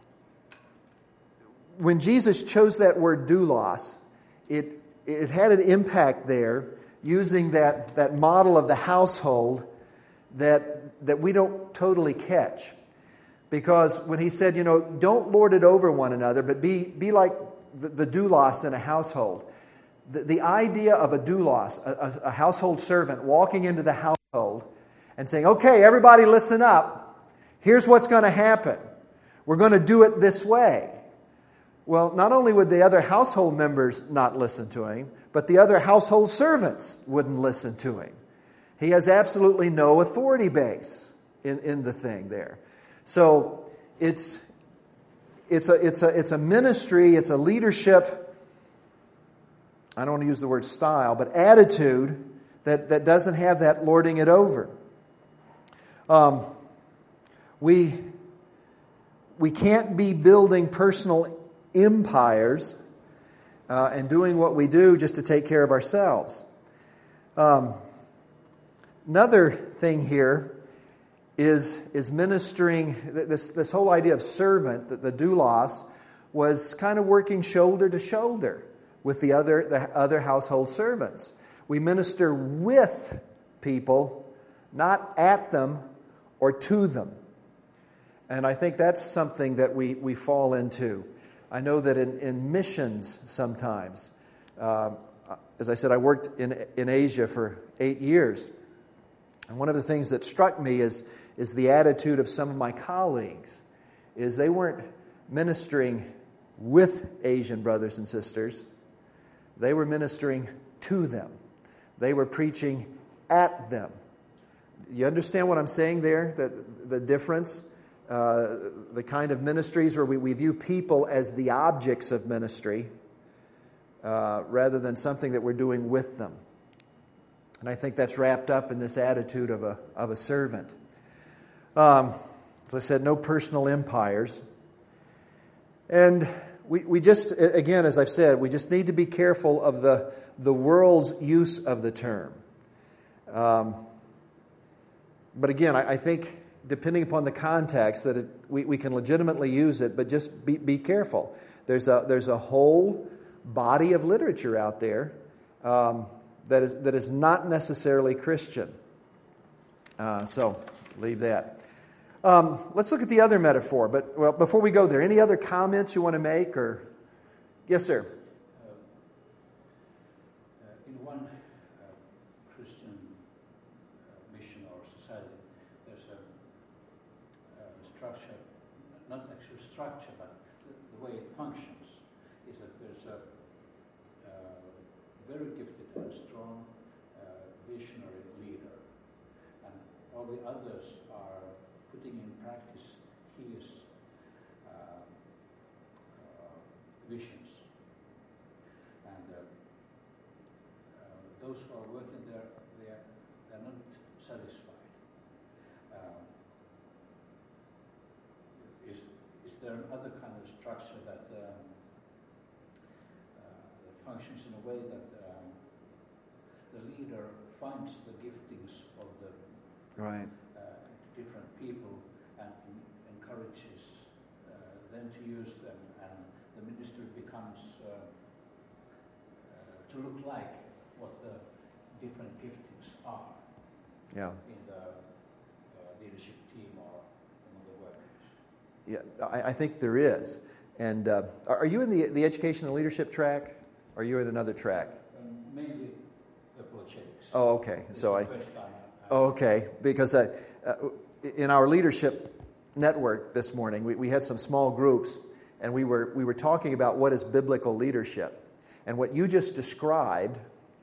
when Jesus chose that word doulos, it it had an impact there using that, that model of the household that that we don't totally catch. Because when he said, you know, don't lord it over one another, but be, be like the, the doulos in a household. The, the idea of a doulos, a, a household servant, walking into the household and saying, okay, everybody listen up. Here's what's going to happen. We're going to do it this way. Well, not only would the other household members not listen to him, but the other household servants wouldn't listen to him. He has absolutely no authority base in, in the thing there. So it's it's a it's a it's a ministry, it's a leadership. I don't want to use the word style, but attitude that, that doesn't have that lording it over. Um, we we can't be building personal empires uh, and doing what we do just to take care of ourselves. Um, another thing here is is ministering. This this whole idea of servant, the, the doulos, was kind of working shoulder to shoulder with the other the other household servants. We minister with people, not at them or to them. And I think that's something that we, we fall into. I know that in, in missions sometimes, uh, as I said, I worked in in Asia for eight years. And one of the things that struck me is, is the attitude of some of my colleagues, is they weren't ministering with Asian brothers and sisters. They were ministering to them. They were preaching at them. You understand what I'm saying there? That the difference? Uh, the kind of ministries where we, we view people as the objects of ministry uh, rather than something that we're doing with them. And I think that's wrapped up in this attitude of a of a servant. Um, as I said, no personal empires. And we, we just, again, as I've said, we just need to be careful of the, the world's use of the term. Um, but again, I, I think depending upon the context, that it, we, we can legitimately use it, but just be, be careful. There's a, there's a whole body of literature out there um, that is that is not necessarily Christian. Uh, so, leave that. Um, let's look at the other metaphor. But well, before we go there, any other comments you want to make? Or yes, sir. Uh, uh, in one uh, Christian uh, mission or society, there's a, a structure, not actually structure, but the, the way it functions is that there's a uh, very gifted and strong uh, visionary leader, and all the others are putting in practice his uh, uh, visions. And uh, uh, those who are working there, they are, they are not satisfied. Uh, is, is there another kind of structure that, um, uh, that functions in a way that um, the leader finds the giftings of the Right. uh, different people and en- encourages uh, them to use them, and the ministry becomes uh, uh, to look like what the different giftings are Yeah. in the uh, leadership team or among the workers. Yeah, I, I think there is. And uh, are are you in the the education and leadership track? Or are you in another track? Um, mainly apologetics. Oh, okay. This So is I. the first time I- Oh, okay, because I, uh, in our leadership network this morning, we, we had some small groups, and we were we were talking about what is biblical leadership, and what you just described.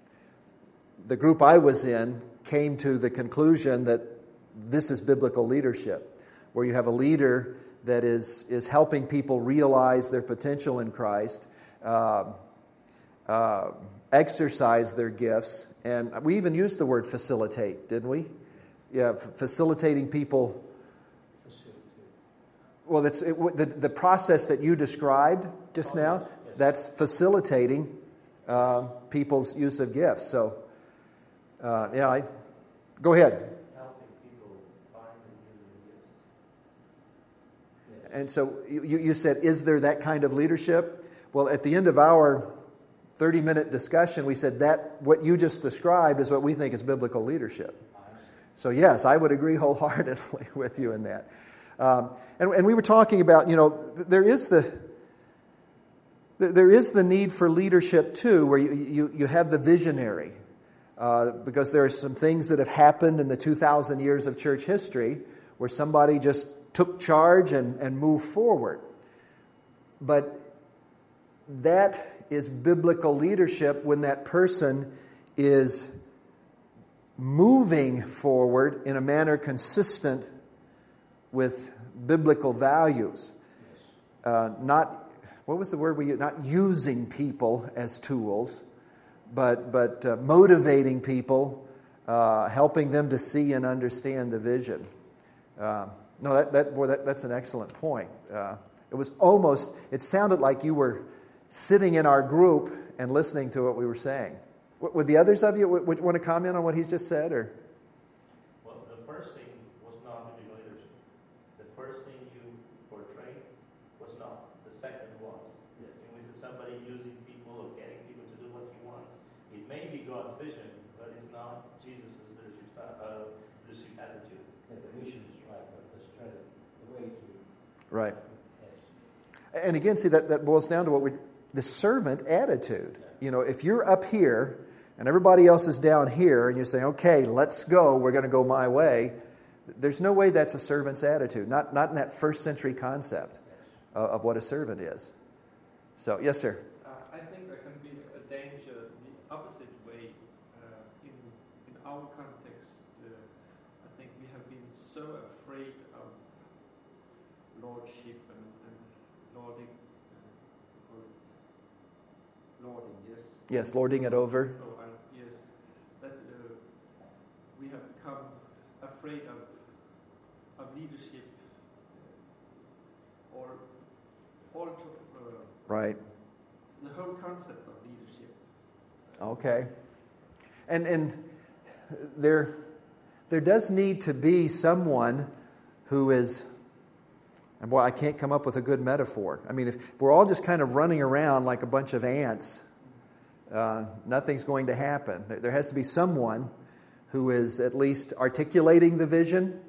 The group I was in came to the conclusion that this is biblical leadership, where you have a leader that is is helping people realize their potential in Christ, uh, uh, exercise their gifts. And we even used the word facilitate, didn't we? Yeah, f- facilitating people. Facilitate. Well, that's it, the the process that you described just Oh, now. yes, yes. That's facilitating uh, people's use of gifts. So, uh, yeah, I, go ahead. Helping people find and use the gifts. And so you, you said, is there that kind of leadership? Well, at the end of our thirty-minute discussion, we said that what you just described is what we think is biblical leadership. So yes, I would agree wholeheartedly with you in that. Um, and, and we were talking about, you know, there is the there is the need for leadership too, where you you, you have the visionary, uh, because there are some things that have happened in the two thousand years of church history where somebody just took charge and, and moved forward. But that is biblical leadership when that person is moving forward in a manner consistent with biblical values. Uh, not, what was the word we used? Not using people as tools, but but uh, motivating people, uh, helping them to see and understand the vision. Uh, no, that that boy, that, that's an excellent point. Uh, it was almost, it sounded like you were sitting in our group and listening to what we were saying. Would the others of you would, would want to comment on what he's just said, or? Well, the first thing was not biblical leadership. The first thing you portrayed was not. The second was. It was somebody using people or getting people to do what he wants. It may be God's vision, but it's not Jesus' leadership, style, uh, leadership attitude. Yeah, the vision is right, but the strategy, the way to... Right. Yes. And again, see, that, that boils down to what we the servant attitude. You know, if you're up here and everybody else is down here and you're saying, okay, let's go, we're going to go my way, there's no way that's a servant's attitude. Not not in that first century concept of, of what a servant is. So, yes, sir. Uh, I think there can be a danger the opposite way. Uh, in in our context, uh, I think we have been so afraid of lordship and, and lording, uh, call it lording, yes. Yes, lording it over. Oh, uh, yes, that uh, we have become afraid of of leadership, uh, or all to, uh, Right. the whole concept of leadership. Okay. And and there there does need to be someone who is, and boy, I can't come up with a good metaphor. I mean, if, if we're all just kind of running around like a bunch of ants, uh, nothing's going to happen. There, there has to be someone who is at least articulating the vision.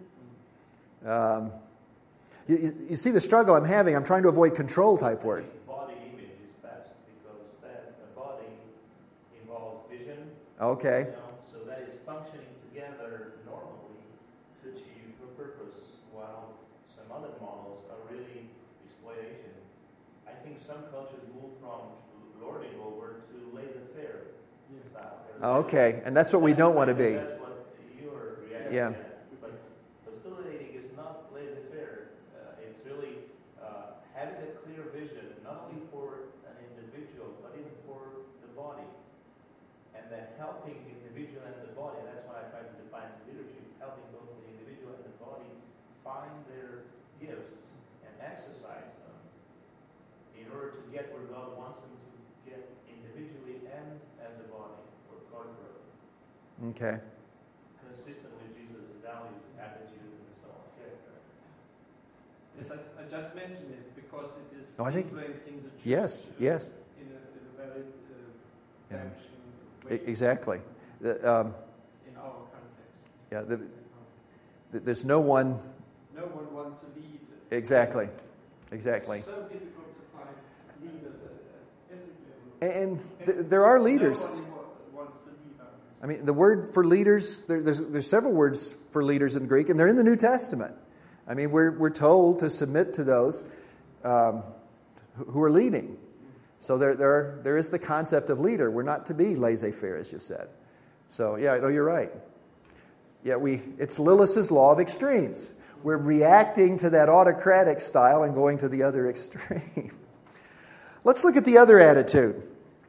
Um, you, you see the struggle I'm having. I'm trying to avoid control type words. Body image is best because then the body involves vision. Okay. You know, so that is functioning together normally to achieve a purpose, while some other models are really exploitation. I think some cultures move from lording over to laissez-faire style. Oh, okay, and that's what we don't want to be. That's what you're reacting Yeah. at. But facilitating is not laissez-faire. Uh, it's really uh, having a clear vision, not only for an individual, but even for the body. And then helping the individual and the body. And that's why I try to define leadership, helping both the individual and the body find their gifts and exercise them in order to get where God wants them to get individually and as a body or corporate. Okay. Consistent with Jesus' values, attitude, and so on. Character. Yes, I, I just mentioned it because it is No, I think- influencing the church. Yes, uh, yes. In a, in a very uh, Yeah. damaging E- way Exactly. The, um, in our context. yeah, the, the, there's no one... No one wants to lead. Exactly. Exactly. It's so difficult to find leaders at, at every level. And th- there are leaders. Nobody wa- wants to lead others. I mean, the word for leaders, there, there's, there's several words for leaders in Greek, and they're in the New Testament. I mean, we're, we're told to submit to those um, who are leading. So there, there, are, there is the concept of leader. We're not to be laissez-faire, as you said. So, yeah, no, you're right. Yeah, we, it's Lillis's law of extremes. We're reacting to that autocratic style and going to the other extreme. Let's look at the other attitude.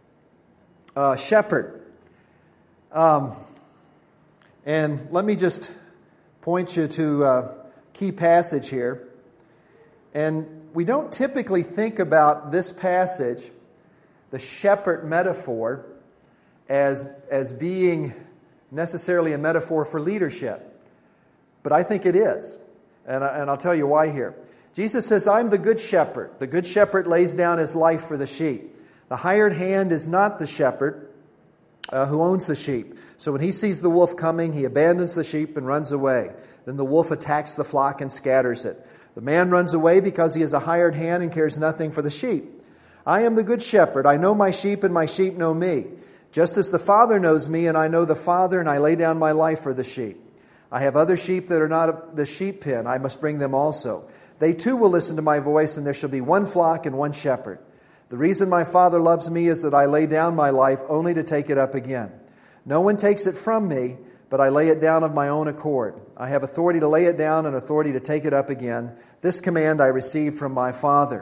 Uh, shepherd. Um, and let me just point you to a key passage here. And we don't typically think about this passage, the shepherd metaphor, as, as being necessarily a metaphor for leadership. But I think it is. And, I, and I'll tell you why here. Jesus says, I'm the good shepherd. The good shepherd lays down his life for the sheep. The hired hand is not the shepherd uh, who owns the sheep. So when he sees the wolf coming, he abandons the sheep and runs away. Then the wolf attacks the flock and scatters it. The man runs away because he is a hired hand and cares nothing for the sheep. I am the good shepherd. I know my sheep and my sheep know me. Just as the Father knows me and I know the Father, and I lay down my life for the sheep. I have other sheep that are not of the sheep pen. I must bring them also. They too will listen to my voice, and there shall be one flock and one shepherd. The reason my Father loves me is that I lay down my life only to take it up again. No one takes it from me, but I lay it down of my own accord. I have authority to lay it down and authority to take it up again. This command I received from my Father.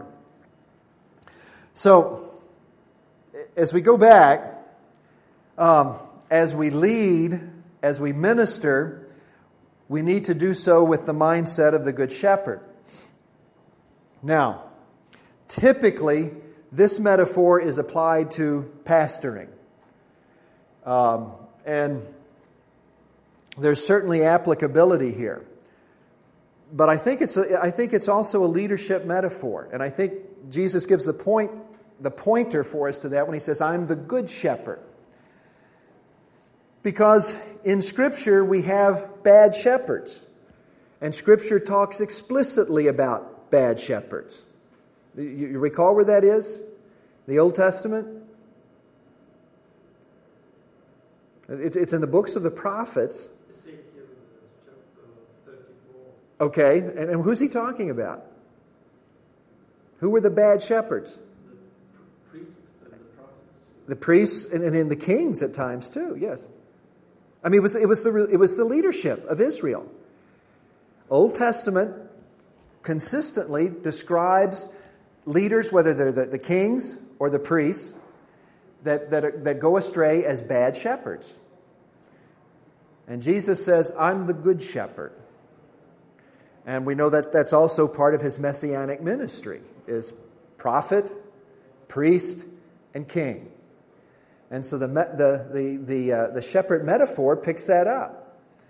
So, as we go back, um, as we lead, as we minister, we need to do so with the mindset of the Good Shepherd. Now, typically, this metaphor is applied to pastoring. Um, and there's certainly applicability here. But I think it's a, I think it's also a leadership metaphor. And I think Jesus gives the point, the pointer for us to that when he says, I'm the good shepherd. Because in Scripture we have bad shepherds. And Scripture talks explicitly about bad shepherds. You, you recall where that is? The Old Testament? It's, it's in the books of the prophets. Ezekiel chapter thirty-four. Okay, and, and who's he talking about? Who were the bad shepherds? The priests and the prophets. The priests and, and in the kings at times too, yes. I mean, it was, it was the it was the leadership of Israel. Old Testament consistently describes leaders, whether they're the, the kings or the priests, that, that, are, that go astray as bad shepherds. And Jesus says, I'm the good shepherd. And we know that that's also part of his messianic ministry, is prophet, priest, and king. And so the the the the, uh, the shepherd metaphor picks that up.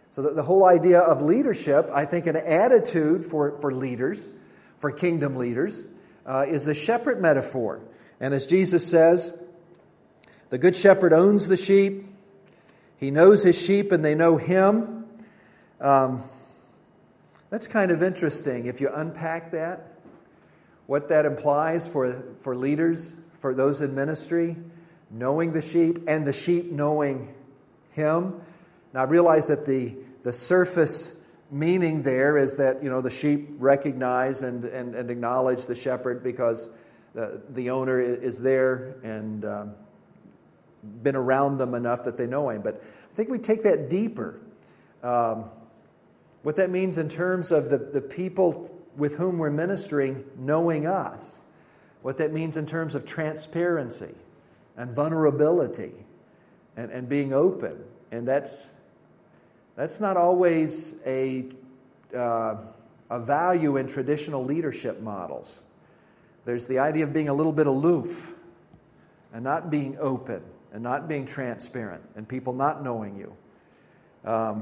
So the, the whole idea of leadership, I think an attitude for, for leaders, for kingdom leaders, uh, is the shepherd metaphor. And as Jesus says, the good shepherd owns the sheep. He knows his sheep and they know him. Um, that's kind of interesting if you unpack that, what that implies for, for leaders, for those in ministry, knowing the sheep and the sheep knowing him. Now I realize that the, the surface meaning there is that, you know, the sheep recognize and, and, and acknowledge the shepherd because the, the owner is there and um, been around them enough that they know him. But I think we take that deeper. Um, what that means in terms of the, the people with whom we're ministering knowing us. What that means in terms of transparency and vulnerability and, and being open. And that's that's not always a, uh, a value in traditional leadership models. There's the idea of being a little bit aloof and not being open and not being transparent and people not knowing you. Um,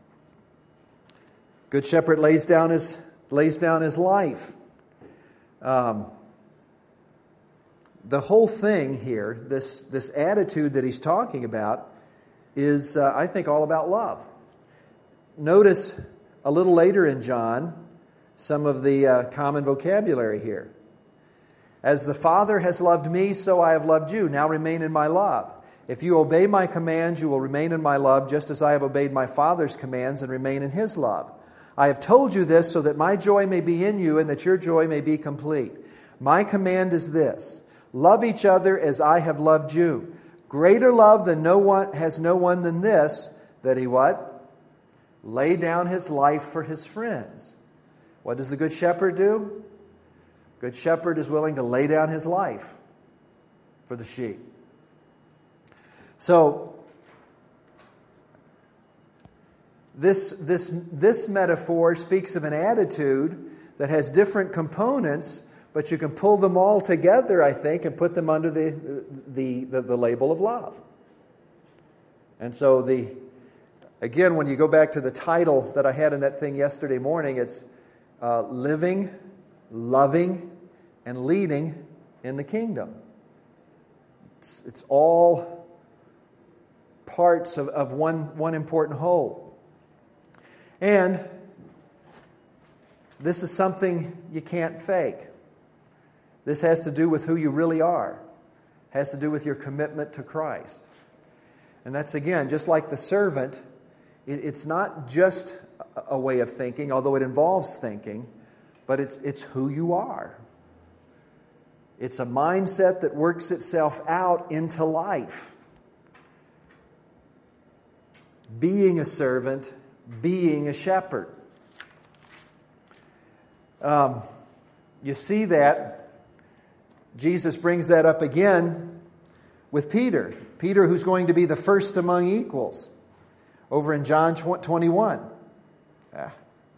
Good shepherd lays down his lays down his life. Um, the whole thing here, this this attitude that he's talking about, is uh, I think all about love. Notice a little later in John some of the uh, common vocabulary here. As the Father has loved me, so I have loved you. Now remain in my love. If you obey my commands, you will remain in my love, just as I have obeyed my Father's commands and remain in his love. I have told you this so that my joy may be in you and that your joy may be complete. My command is this: love each other as I have loved you. Greater love than no one has no one than this, that he what? Lay down his life for his friends. What does the good shepherd do? Good shepherd is willing to lay down his life for the sheep. So This, this, this metaphor speaks of an attitude that has different components, but you can pull them all together, I think, and put them under the, the, the, the label of love. And so, the again, when you go back to the title that I had in that thing yesterday morning, it's uh, Living, Loving, and Leading in the Kingdom. It's, it's all parts of, of one, one important whole. And this is something you can't fake. This has to do with who you really are. It has to do with your commitment to Christ. And that's, again, just like the servant, it, it's not just a way of thinking, although it involves thinking, but it's, it's who you are. It's a mindset that works itself out into life. Being a servant, being a shepherd. Um, you see that Jesus brings that up again with Peter. Peter, who's going to be the first among equals, over in John twenty-one. Ah.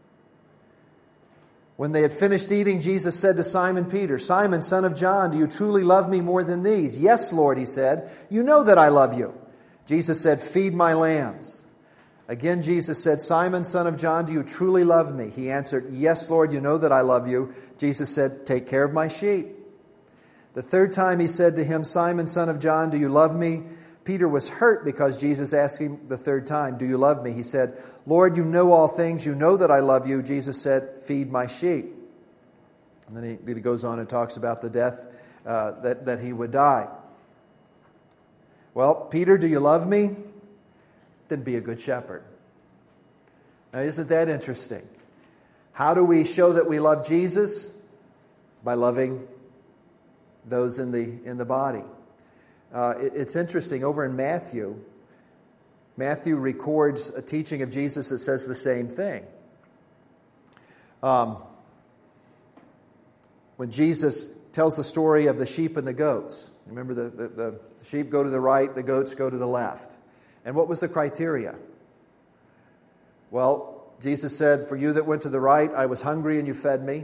When they had finished eating, Jesus said to Simon Peter, "Simon, son of John, do you truly love me more than these?" "Yes, Lord," he said. "You know that I love you." Jesus said, "Feed my lambs." Again, Jesus said, "Simon, son of John, do you truly love me?" He answered, "Yes, Lord, you know that I love you." Jesus said, "Take care of my sheep." The third time he said to him, "Simon, son of John, do you love me?" Peter was hurt because Jesus asked him the third time, "Do you love me?" He said, "Lord, you know all things. You know that I love you." Jesus said, "Feed my sheep." And then he, he goes on and talks about the death uh, that, that he would die. Well, Peter, do you love me? Then be a good shepherd. Now, isn't that interesting? How do we show that we love Jesus? By loving those in the in the body. Uh, it, it's interesting, over in Matthew, Matthew records a teaching of Jesus that says the same thing. Um, when Jesus tells the story of the sheep and the goats, remember the, the, the sheep go to the right, the goats go to the left. And what was the criteria? Well, Jesus said, "For you that went to the right, I was hungry and you fed me.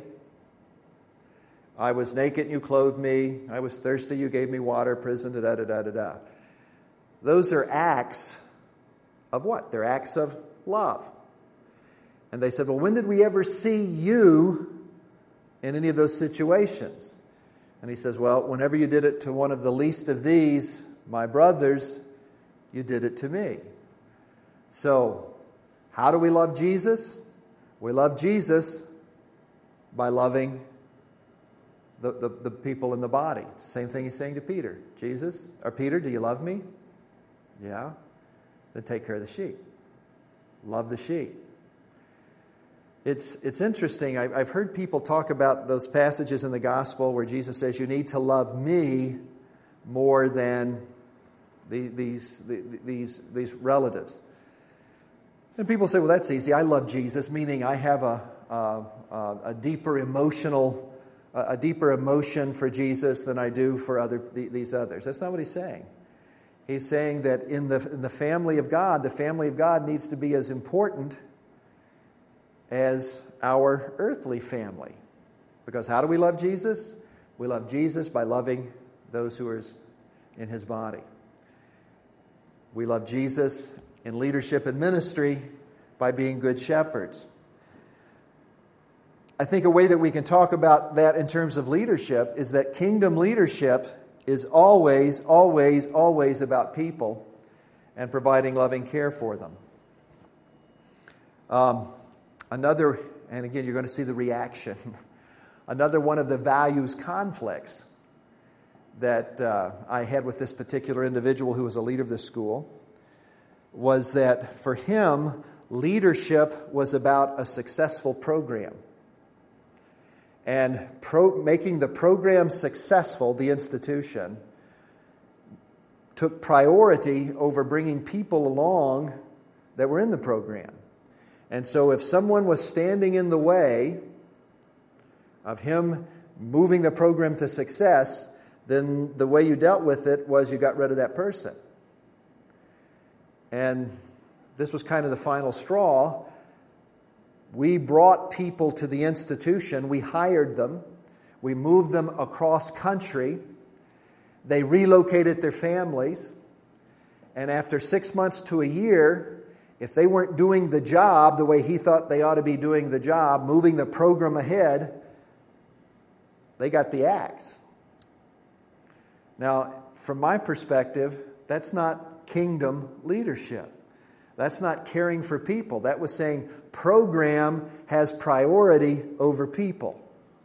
I was naked and you clothed me. I was thirsty, you gave me water, prison, da da da da da. Those are acts of what? They're acts of love. And they said, well, when did we ever see you in any of those situations? And he says, well, whenever you did it to one of the least of these, my brothers, you did it to me. So, how do we love Jesus? We love Jesus by loving the, the, the people in the body. Same thing he's saying to Peter. Jesus, or Peter, do you love me? Yeah. Then take care of the sheep. Love the sheep. It's, it's interesting. I, I've heard people talk about those passages in the gospel where Jesus says, you need to love me more than the, these, the, these, these relatives. And people say, well, that's easy. I love Jesus, meaning I have a, a, a deeper emotional, a deeper emotion for Jesus than I do for other these others. That's not what he's saying. He's saying that in the, in the family of God, the family of God needs to be as important as our earthly family. Because how do we love Jesus? We love Jesus by loving those who are in his body. We love Jesus in leadership and ministry by being good shepherds. I think a way that we can talk about that in terms of leadership is that kingdom leadership is always, always, always about people and providing loving care for them. Um, another, and again, you're going to see the reaction. Another one of the values conflicts that uh, I had with this particular individual who was a leader of this school was that for him, leadership was about a successful program. And pro- making the program successful, the institution, took priority over bringing people along that were in the program. And so if someone was standing in the way of him moving the program to success, then the way you dealt with it was you got rid of that person. And this was kind of the final straw. We brought people to the institution. We hired them. We moved them across country. They relocated their families. And after six months to a year, if they weren't doing the job the way he thought they ought to be doing the job, moving the program ahead, they got the axe. Now, from my perspective, that's not kingdom leadership. That's not caring for people. That was saying program has priority over people.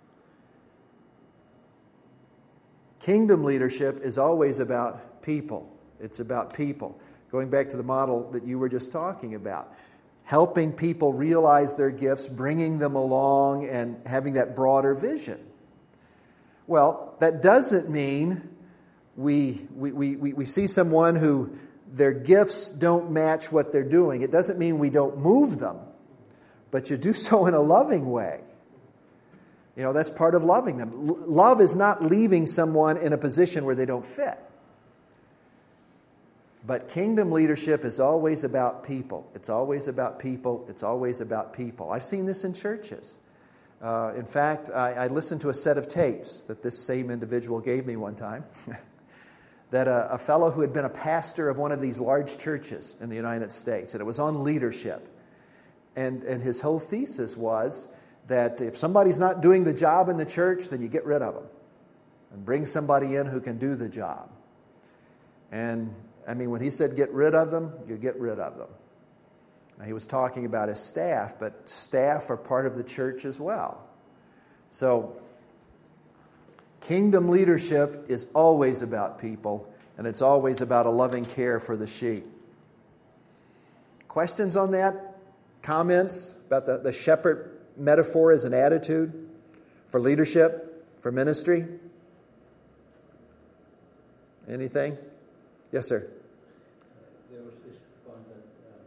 Kingdom leadership is always about people. It's about people. Going back to the model that you were just talking about. Helping people realize their gifts, bringing them along, and having that broader vision. Well, that doesn't mean we, we, we, we see someone who their gifts don't match what they're doing. It doesn't mean we don't move them, but you do so in a loving way. You know, that's part of loving them. L- love is not leaving someone in a position where they don't fit. But kingdom leadership is always about people. It's always about people. It's always about people. I've seen this in churches. Uh, in fact, I, I listened to a set of tapes that this same individual gave me one time. that a, a fellow who had been a pastor of one of these large churches in the United States, and it was on leadership. And, and his whole thesis was that if somebody's not doing the job in the church, then you get rid of them and bring somebody in who can do the job. And, I mean, when he said get rid of them, you get rid of them. Now, he was talking about his staff, but staff are part of the church as well. So, kingdom leadership is always about people, and it's always about a loving care for the sheep. Questions on that? Comments about the, the shepherd metaphor as an attitude for leadership, for ministry? Anything? Yes, sir. There was this point that um,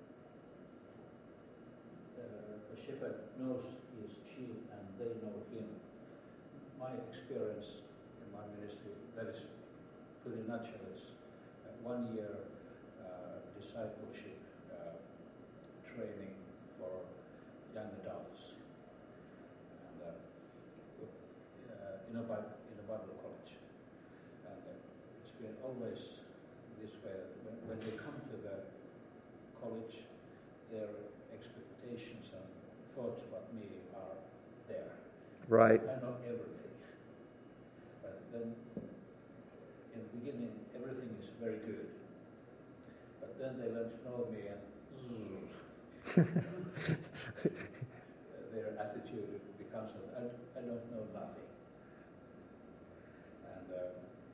the, the shepherd knows his sheep and they know him. My experience in my ministry, that is pretty natural, is uh, one year uh, discipleship uh, training for young adults, and uh, uh, in a Bible, in a Bible college, and uh, it's been always this way. When, when they come to the college, their expectations and thoughts about me are there. Right. I know everything. But then, in the beginning, everything is very good. But then they let know me and their attitude becomes, I, I don't know nothing. And uh,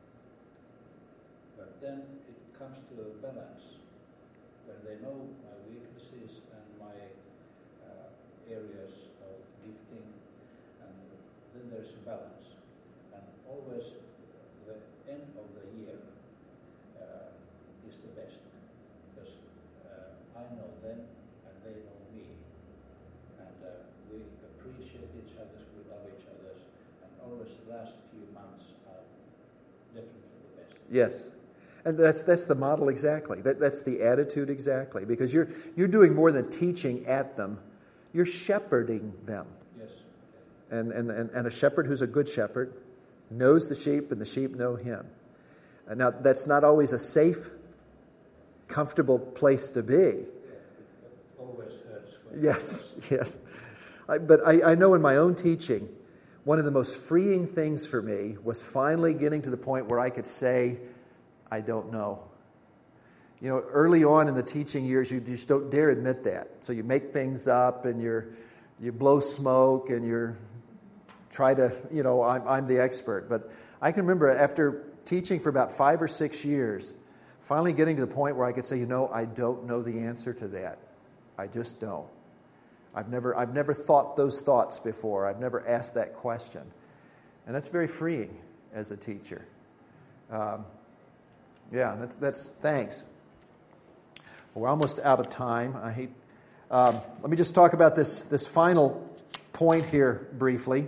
but then it comes to a balance when they know my weaknesses and my uh, areas of gifting, and then there's a balance. And always the end of the year uh, is the best, because uh, I know them and they know me, and uh, we appreciate each other, we love each other, and always the last few months are definitely the best. Yes. And that's that's the model exactly. That that's the attitude exactly. Because you're you're doing more than teaching at them. You're shepherding them. Yes. And and, and, and a shepherd who's a good shepherd knows the sheep and the sheep know him. And now that's not always a safe, comfortable place to be. Yeah, it always hurts. When Yes, yes. I, but I, I know in my own teaching, one of the most freeing things for me was finally getting to the point where I could say, I don't know. You know, early on in the teaching years, you just don't dare admit that. So you make things up and you're, you blow smoke and you're try to, you know, I'm, I'm the expert. But I can remember after teaching for about five or six years, finally getting to the point where I could say, you know, I don't know the answer to that. I just don't. I've never, I've never thought those thoughts before. I've never asked that question. And that's very freeing as a teacher. Um, Yeah, that's that's thanks. Well, we're almost out of time. I hate. Um, let me just talk about this this final point here briefly.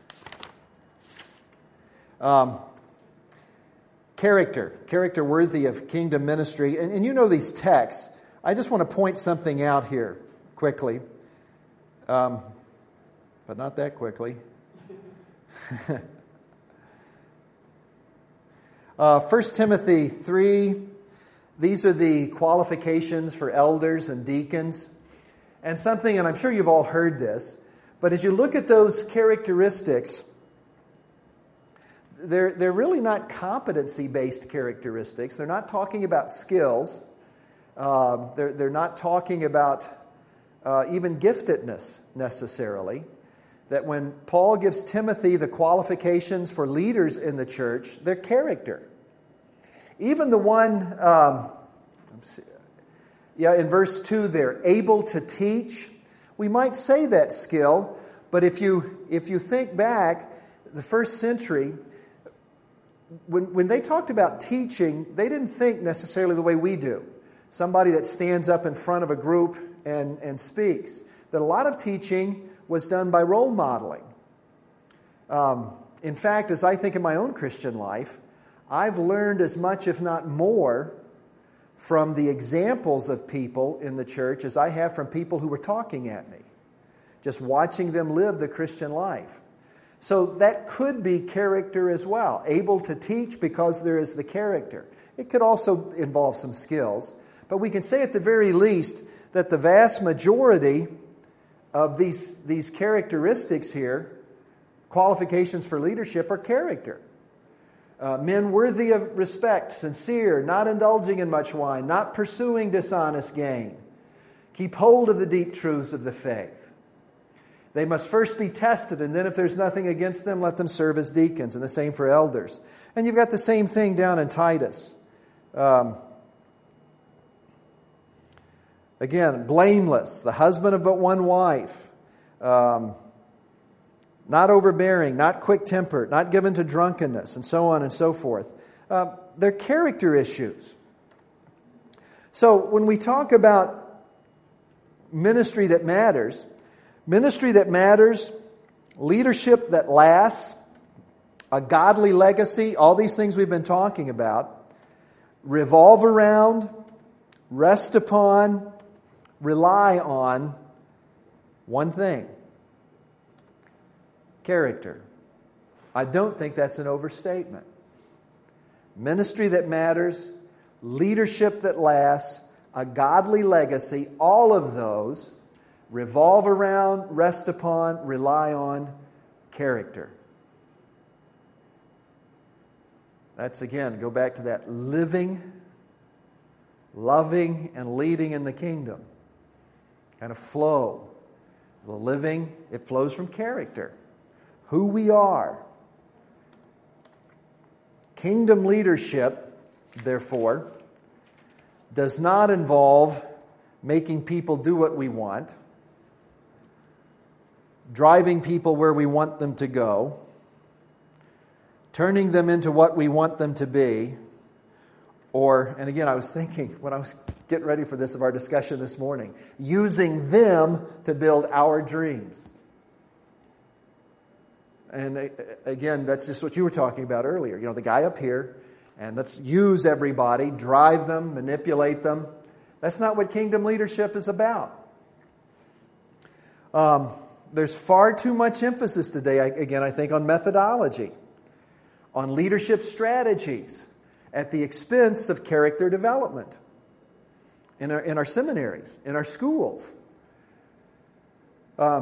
Um, character, character worthy of kingdom ministry, and, and you know these texts. I just want to point something out here quickly, um, but not that quickly. Uh, First Timothy three, these are the qualifications for elders and deacons. And something, and I'm sure you've all heard this, but as you look at those characteristics, they're, they're really not competency-based characteristics. They're not talking about skills. Um, they're, they're not talking about uh, even giftedness necessarily. That when Paul gives Timothy the qualifications for leaders in the church, their character. Even the one, um, yeah, in verse two there, able to teach. We might say that skill, but if you if you think back, the first century, when when they talked about teaching, they didn't think necessarily the way we do. Somebody that stands up in front of a group and, and speaks. That a lot of teaching was done by role modeling. Um, in fact, as I think in my own Christian life, I've learned as much, if not more, from the examples of people in the church as I have from people who were talking at me. Just watching them live the Christian life. So that could be character as well. Able to teach because there is the character. It could also involve some skills. But we can say at the very least that the vast majority of these, these characteristics here, qualifications for leadership, are character. Uh, men worthy of respect, sincere, not indulging in much wine, not pursuing dishonest gain. Keep hold of the deep truths of the faith. They must first be tested, and then if there's nothing against them, let them serve as deacons, and the same for elders. And you've got the same thing down in Titus. Um, again, blameless, the husband of but one wife. Um, not overbearing, not quick-tempered, not given to drunkenness, and so on and so forth. Uh, they're character issues. So when we talk about ministry that matters, ministry that matters, leadership that lasts, a godly legacy, all these things we've been talking about, revolve around, rest upon, rely on one thing. Character. I don't think that's an overstatement. Ministry that matters, leadership that lasts, a godly legacy, all of those revolve around, rest upon, rely on character. That's, again, go back to that living, loving, and leading in the kingdom. Kind of flow. The living, it flows from character. Who we are. Kingdom leadership, therefore, does not involve making people do what we want, driving people where we want them to go, turning them into what we want them to be, or, and again, I was thinking when I was getting ready for this of our discussion this morning, using them to build our dreams. And again, that's just what you were talking about earlier. You know, the guy up here, and let's use everybody, drive them, manipulate them. That's not what kingdom leadership is about. Um, there's far too much emphasis today, again, I think, on methodology, on leadership strategies, at the expense of character development in our, in our seminaries, in our schools. Um,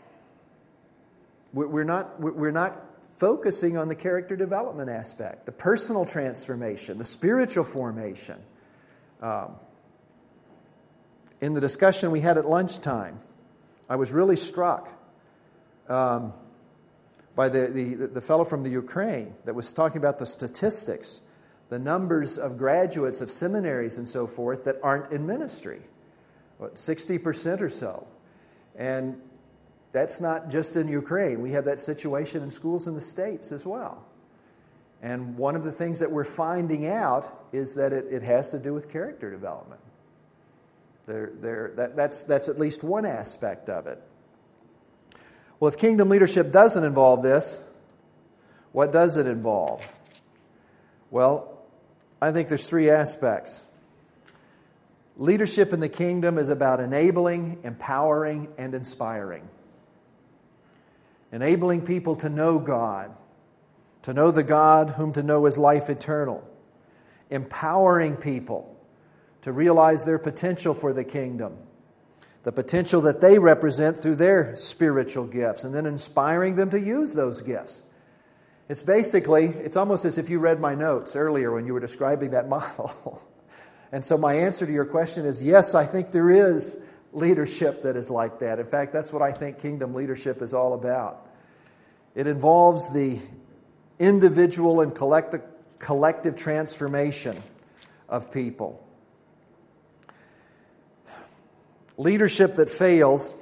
we're not, we're not focusing on the character development aspect, the personal transformation, the spiritual formation. Um, in the discussion we had at lunchtime, I was really struck um, by the, the, the fellow from the Ukraine that was talking about the statistics, the numbers of graduates of seminaries and so forth that aren't in ministry. What, sixty percent or so. And that's not just in Ukraine. We have that situation in schools in the States as well. And one of the things that we're finding out is that it, it has to do with character development. There, there, that, that's, that's at least one aspect of it. Well, if kingdom leadership doesn't involve this, what does it involve? Well, I think there's three aspects. Leadership in the kingdom is about enabling, empowering, and inspiring. Enabling people to know God, to know the God whom to know is life eternal. Empowering people to realize their potential for the kingdom, the potential that they represent through their spiritual gifts, and then inspiring them to use those gifts. It's basically, it's almost as if you read my notes earlier when you were describing that model. And so my answer to your question is, yes, I think there is leadership that is like that. In fact, that's what I think kingdom leadership is all about. It involves the individual and collective, collective transformation of people. Leadership that fails,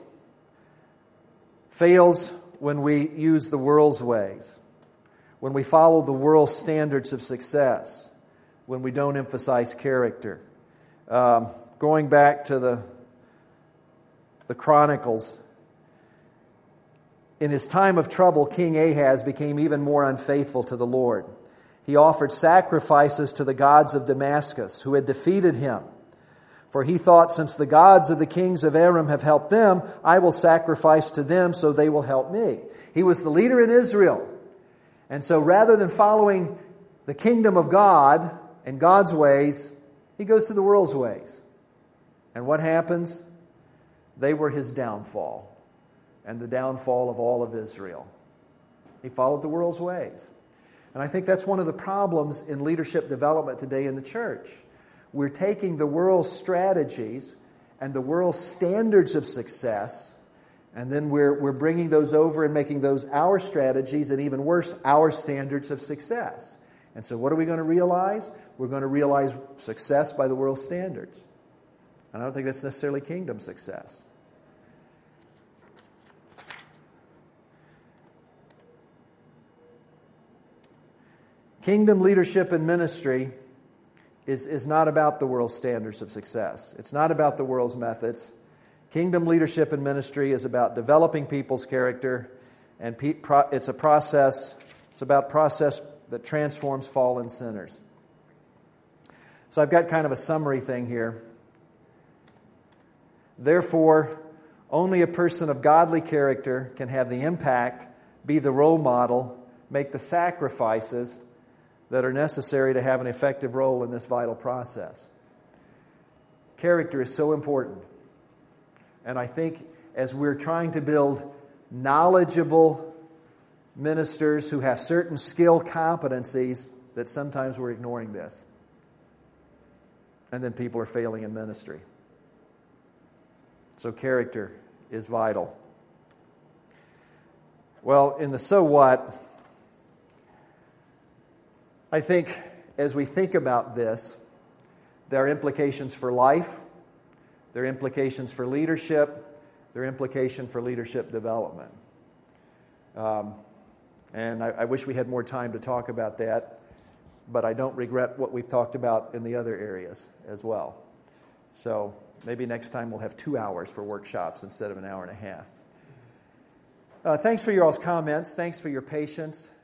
fails when we use the world's ways, when we follow the world's standards of success, when we don't emphasize character. Um, going back to the, the Chronicles, in his time of trouble, King Ahaz became even more unfaithful to the Lord. He offered sacrifices to the gods of Damascus, who had defeated him. For he thought, since the gods of the kings of Aram have helped them, I will sacrifice to them so they will help me. He was the leader in Israel. And so rather than following the kingdom of God and God's ways, he goes to the world's ways. And what happens? They were his downfall and the downfall of all of Israel. He followed the world's ways. And I think that's one of the problems in leadership development today in the church. We're taking the world's strategies and the world's standards of success, and then we're, we're bringing those over and making those our strategies, and even worse, our standards of success. And so what are we going to realize? We're going to realize success by the world's standards. And I don't think that's necessarily kingdom success. Kingdom leadership and ministry is, is not about the world's standards of success. It's not about the world's methods. Kingdom leadership and ministry is about developing people's character, and pe- pro- it's a process, it's about process that transforms fallen sinners. So I've got kind of a summary thing here. Therefore, only a person of godly character can have the impact, be the role model, make the sacrifices that are necessary to have an effective role in this vital process. Character is so important. And I think as we're trying to build knowledgeable ministers who have certain skill competencies, that sometimes we're ignoring this. And then people are failing in ministry. So character is vital. Well, in the so what, I think as we think about this, there are implications for life, there are implications for leadership, there are implications for leadership development. Um, and I, I wish we had more time to talk about that, but I don't regret what we've talked about in the other areas as well. So maybe next time we'll have two hours for workshops instead of an hour and a half. Uh, thanks for your all's comments. Thanks for your patience.